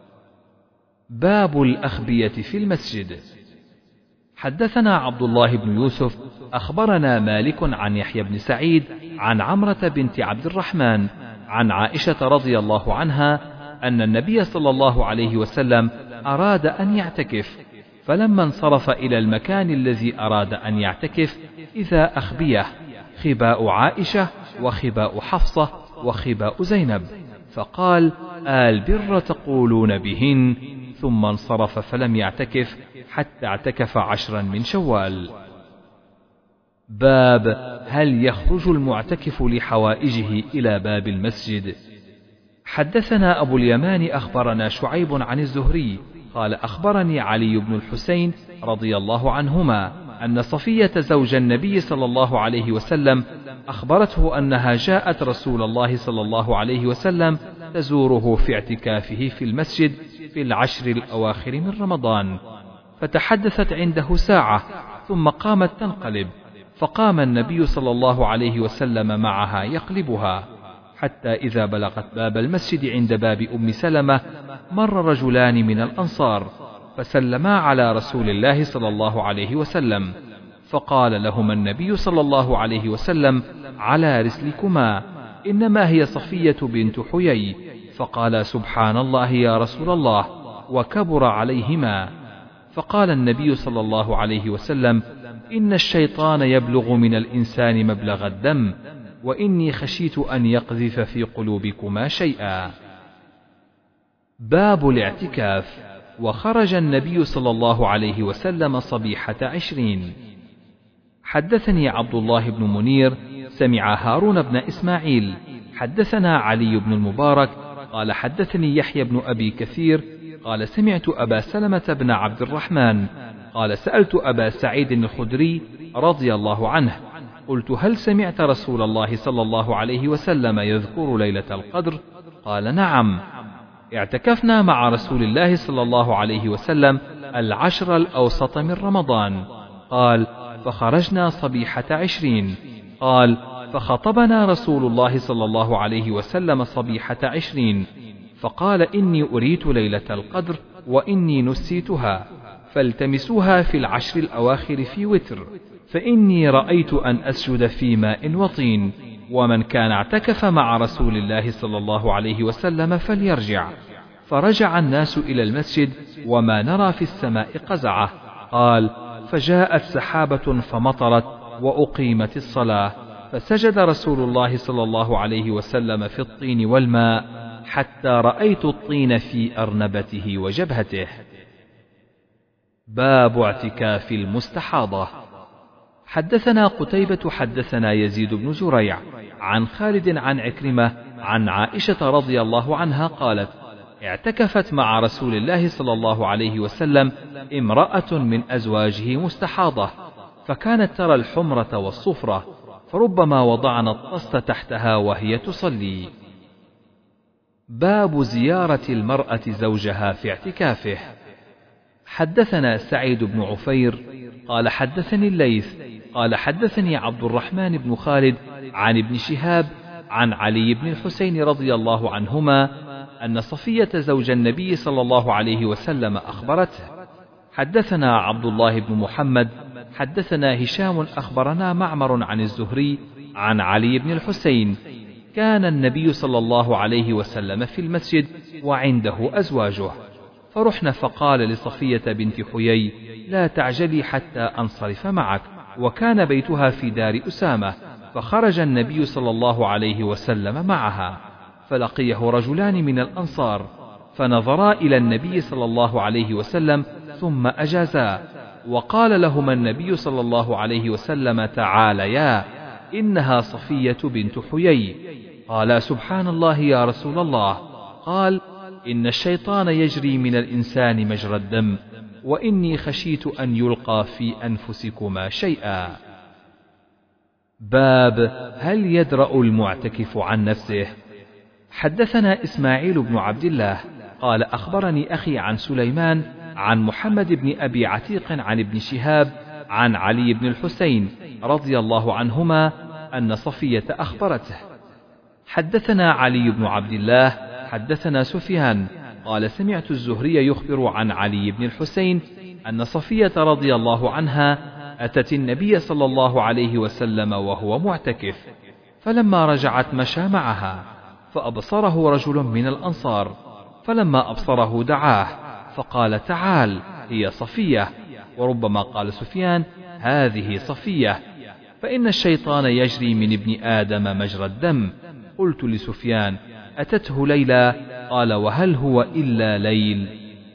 باب الأخبية في المسجد. حدثنا عبد الله بن يوسف أخبرنا مالك عن يحيى بن سعيد عن عمرة بنت عبد الرحمن عن عائشة رضي الله عنها أن النبي صلى الله عليه وسلم أراد أن يعتكف، فلما انصرف إلى المكان الذي أراد أن يعتكف إذا أخبيه، خباء عائشة وخباء حفصة وخباء زينب، فقال: البر تقولون بهن، ثم انصرف فلم يعتكف حتى اعتكف عشرا من شوال. باب هل يخرج المعتكف لحوائجه إلى باب المسجد؟ حدثنا أبو اليمان أخبرنا شعيب عن الزهري قال: أخبرني علي بن الحسين رضي الله عنهما أن صفية زوج النبي صلى الله عليه وسلم أخبرته أنها جاءت رسول الله صلى الله عليه وسلم تزوره في اعتكافه في المسجد في العشر الأواخر من رمضان، فتحدثت عنده ساعة ثم قامت تنقلب، فقام النبي صلى الله عليه وسلم معها يقلبها، حتى إذا بلغت باب المسجد عند باب أم سلمة مر رجلان من الأنصار فسلما على رسول الله صلى الله عليه وسلم، فقال لهما النبي صلى الله عليه وسلم: على رسلكما، إنما هي صفية بنت حيي. فقال: سبحان الله يا رسول الله، وكبر عليهما. فقال النبي صلى الله عليه وسلم: إن الشيطان يبلغ من الإنسان مبلغ الدم، وإني خشيت أن يقذف في قلوبكما شيئا. باب الاعتكاف. وخرج النبي صلى الله عليه وسلم صبيحة عشرين. حدثني عبد الله بن منير سمع هارون بن إسماعيل حدثنا علي بن المبارك قال: حدثني يحيى بن أبي كثير قال: سمعت أبا سلمة بن عبد الرحمن قال: سألت أبا سعيد الخدري رضي الله عنه قلت: هل سمعت رسول الله صلى الله عليه وسلم يذكر ليلة القدر؟ قال: نعم، اعتكفنا مع رسول الله صلى الله عليه وسلم العشر الأوسط من رمضان. قال: فخرجنا صبيحة عشرين. قال: فخطبنا رسول الله صلى الله عليه وسلم صبيحة عشرين، فقال: إني أريت ليلة القدر وإني نسيتها، فالتمسوها في العشر الأواخر في وتر، فإني رأيت أن أسجد في ماء وطين، ومن كان اعتكف مع رسول الله صلى الله عليه وسلم فليرجع. فرجع الناس إلى المسجد وما نرى في السماء قزعة. قال: فجاءت سحابة فمطرت وأقيمت الصلاة، فسجد رسول الله صلى الله عليه وسلم في الطين والماء حتى رأيت الطين في أرنبته وجبهته. باب اعتكاف المستحاضة. حدثنا قتيبة حدثنا يزيد بن زريع عن خالد عن عكرمة عن عائشة رضي الله عنها قالت: اعتكفت مع رسول الله صلى الله عليه وسلم امرأة من أزواجه مستحاضة، فكانت ترى الحمرة والصفرة، فربما وضعنا الطست تحتها وهي تصلي. باب زيارة المرأة زوجها في اعتكافه. حدثنا سعيد بن عفير قال: حدثني الليث قال: حدثني عبد الرحمن بن خالد عن ابن شهاب عن علي بن الحسين رضي الله عنهما أن صفية زوج النبي صلى الله عليه وسلم أخبرته. حدثنا عبد الله بن محمد حدثنا هشام أخبرنا معمر عن الزهري عن علي بن الحسين: كان النبي صلى الله عليه وسلم في المسجد وعنده أزواجه، فرحنا فقال لصفية بنت حيي: لا تعجلي حتى أنصرف معك، وكان بيتها في دار أسامة، فخرج النبي صلى الله عليه وسلم معها، فلقيه رجلان من الأنصار، فنظرا إلى النبي صلى الله عليه وسلم ثم أجازا، وقال لهما النبي صلى الله عليه وسلم: تعاليا، إنها صفية بنت حيي. قال: سبحان الله يا رسول الله. قال: إن الشيطان يجري من الإنسان مجرى الدم، وإني خشيت أن يلقى في أنفسكما شيئا. باب هل يدرأ المعتكف عن نفسه. حدثنا إسماعيل بن عبد الله قال: أخبرني أخي عن سليمان عن محمد بن أبي عتيق عن ابن شهاب عن علي بن الحسين رضي الله عنهما أن صفية أخبرته. حدثنا علي بن عبد الله حدثنا سفيان قال: سمعت الزهري يخبر عن علي بن الحسين أن صفية رضي الله عنها أتت النبي صلى الله عليه وسلم وهو معتكف، فلما رجعت مشى معها، فأبصره رجل من الأنصار، فلما أبصره دعاه فقال: تعال، هي صفية. وربما قال سفيان: هذه صفية. فإن الشيطان يجري من ابن آدم مجرى الدم. قلت لسفيان: أتته ليلى؟ قال: وهل هو إلا ليل؟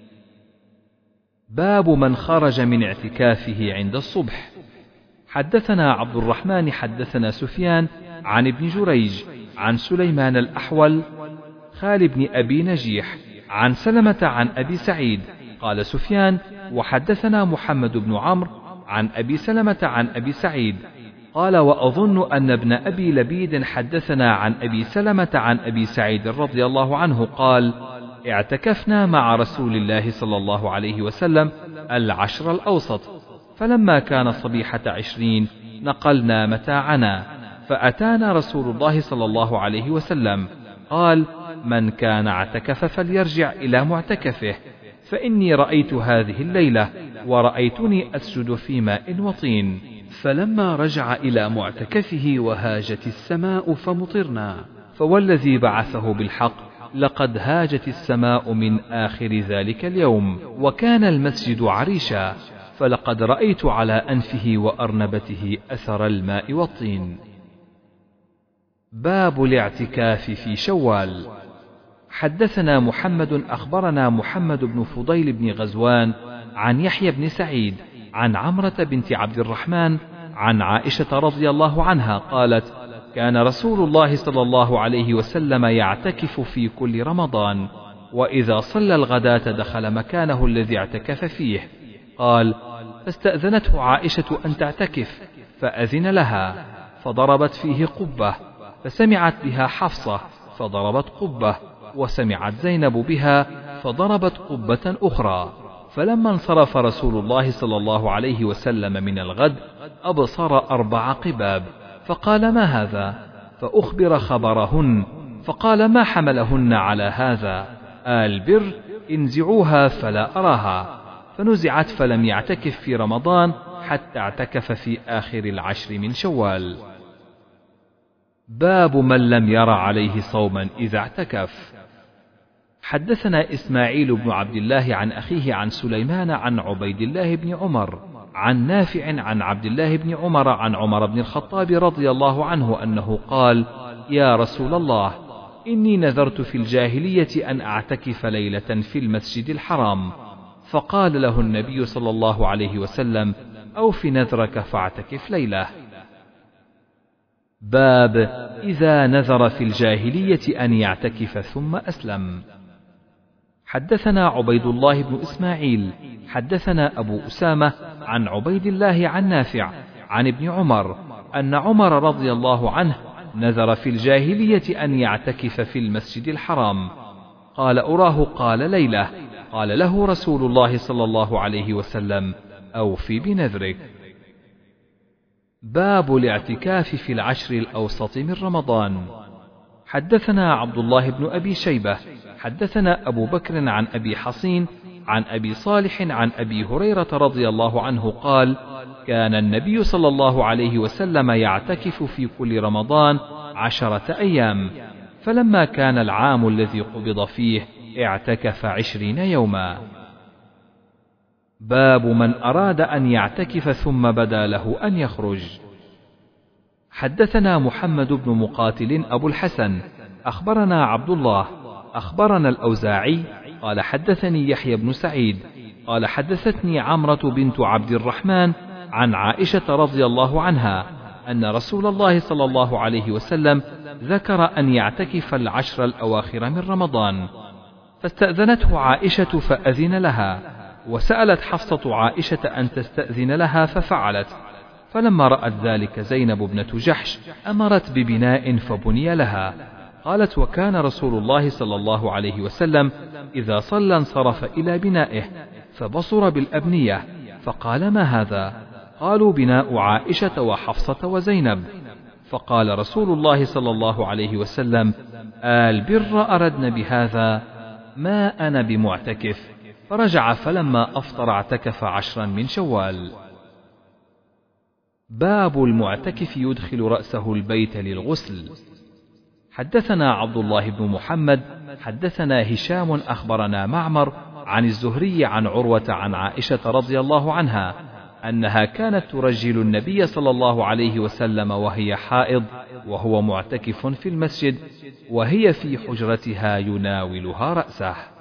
باب من خرج من اعتكافه عند الصبح. حدثنا عبد الرحمن حدثنا سفيان عن ابن جريج عن سليمان الأحول خال بن أبي نجيح عن سلمة عن أبي سعيد. قال سفيان: وحدثنا محمد بن عمرو عن أبي سلمة عن أبي سعيد. قال: وأظن أن ابن أبي لبيد حدثنا عن أبي سلمة عن أبي سعيد رضي الله عنه قال: اعتكفنا مع رسول الله صلى الله عليه وسلم العشر الأوسط، فلما كان صبيحة عشرين نقلنا متاعنا، فأتانا رسول الله صلى الله عليه وسلم قال: من كان اعتكف فليرجع إلى معتكفه، فإني رأيت هذه الليلة ورأيتني أسجد في ماء وطين. فلما رجع إلى معتكفه وهاجت السماء فمطرنا، فوالذي بعثه بالحق لقد هاجت السماء من آخر ذلك اليوم، وكان المسجد عريشا، فلقد رأيت على أنفه وأرنبته أثر الماء والطين. باب الاعتكاف في شوال. حدثنا محمد أخبرنا محمد بن فضيل بن غزوان عن يحيى بن سعيد عن عمرة بنت عبد الرحمن عن عائشة رضي الله عنها قالت: كان رسول الله صلى الله عليه وسلم يعتكف في كل رمضان، وإذا صلى الغداة دخل مكانه الذي اعتكف فيه. قال: فاستأذنته عائشة أن تعتكف، فأذن لها، فضربت فيه قبة، فسمعت بها حفصة فضربت قبة، وسمعت زينب بها فضربت قبة أخرى. فلما انصرف رسول الله صلى الله عليه وسلم من الغد أبصر أربع قباب، فقال: ما هذا؟ فأخبر خبرهن، فقال: ما حملهن على هذا؟ آل بر انزعوها فلا أراها. فنزعت، فلم يعتكف في رمضان حتى اعتكف في آخر العشر من شوال. باب من لم ير عليه صوما إذا اعتكف. حدثنا إسماعيل بن عبد الله عن أخيه عن سليمان عن عبيد الله بن عمر عن نافع عن عبد الله بن عمر عن عمر بن الخطاب رضي الله عنه أنه قال: يا رسول الله، إني نذرت في الجاهلية أن أعتكف ليلة في المسجد الحرام. فقال له النبي صلى الله عليه وسلم: أوف نذرك فاعتكف ليلة. باب إذا نذر في الجاهلية أن يعتكف ثم أسلم. حدثنا عبيد الله بن إسماعيل حدثنا أبو أسامة عن عبيد الله عن نافع عن ابن عمر أن عمر رضي الله عنه نذر في الجاهلية أن يعتكف في المسجد الحرام. قال: أراه قال ليلة. قال له رسول الله صلى الله عليه وسلم: أوفي بنذرك. باب الاعتكاف في العشر الأوسط من رمضان. حدثنا عبد الله بن أبي شيبة حدثنا أبو بكر عن أبي حصين عن أبي صالح عن أبي هريرة رضي الله عنه قال: كان النبي صلى الله عليه وسلم يعتكف في كل رمضان عشرة أيام، فلما كان العام الذي قبض فيه اعتكف عشرين يوما. باب من أراد أن يعتكف ثم بدا له أن يخرج. حدثنا محمد بن مقاتل أبو الحسن أخبرنا عبد الله أخبرنا الأوزاعي قال: حدثني يحيى بن سعيد قال: حدثتني عمرة بنت عبد الرحمن عن عائشة رضي الله عنها أن رسول الله صلى الله عليه وسلم ذكر أن يعتكف العشر الأواخر من رمضان، فاستأذنته عائشة فأذن لها، وسألت حفصة عائشة أن تستأذن لها ففعلت. فلما رأت ذلك زينب بنت جحش أمرت ببناء فبني لها. قالت: وكان رسول الله صلى الله عليه وسلم إذا صلى انصرف إلى بنائه، فبصر بالأبنية، فقال: ما هذا؟ قالوا: بناء عائشة وحفصة وزينب. فقال رسول الله صلى الله عليه وسلم: آل بر أردن بهذا، ما أنا بمعتكف. فرجع، فلما أفطر اعتكف عشرا من شوال. باب المعتكف يدخل رأسه البيت للغسل. حدثنا عبد الله بن محمد حدثنا هشام أخبرنا معمر عن الزهري عن عروة عن عائشة رضي الله عنها أنها كانت ترجل النبي صلى الله عليه وسلم وهي حائض وهو معتكف في المسجد، وهي في حجرتها يناولها رأسه.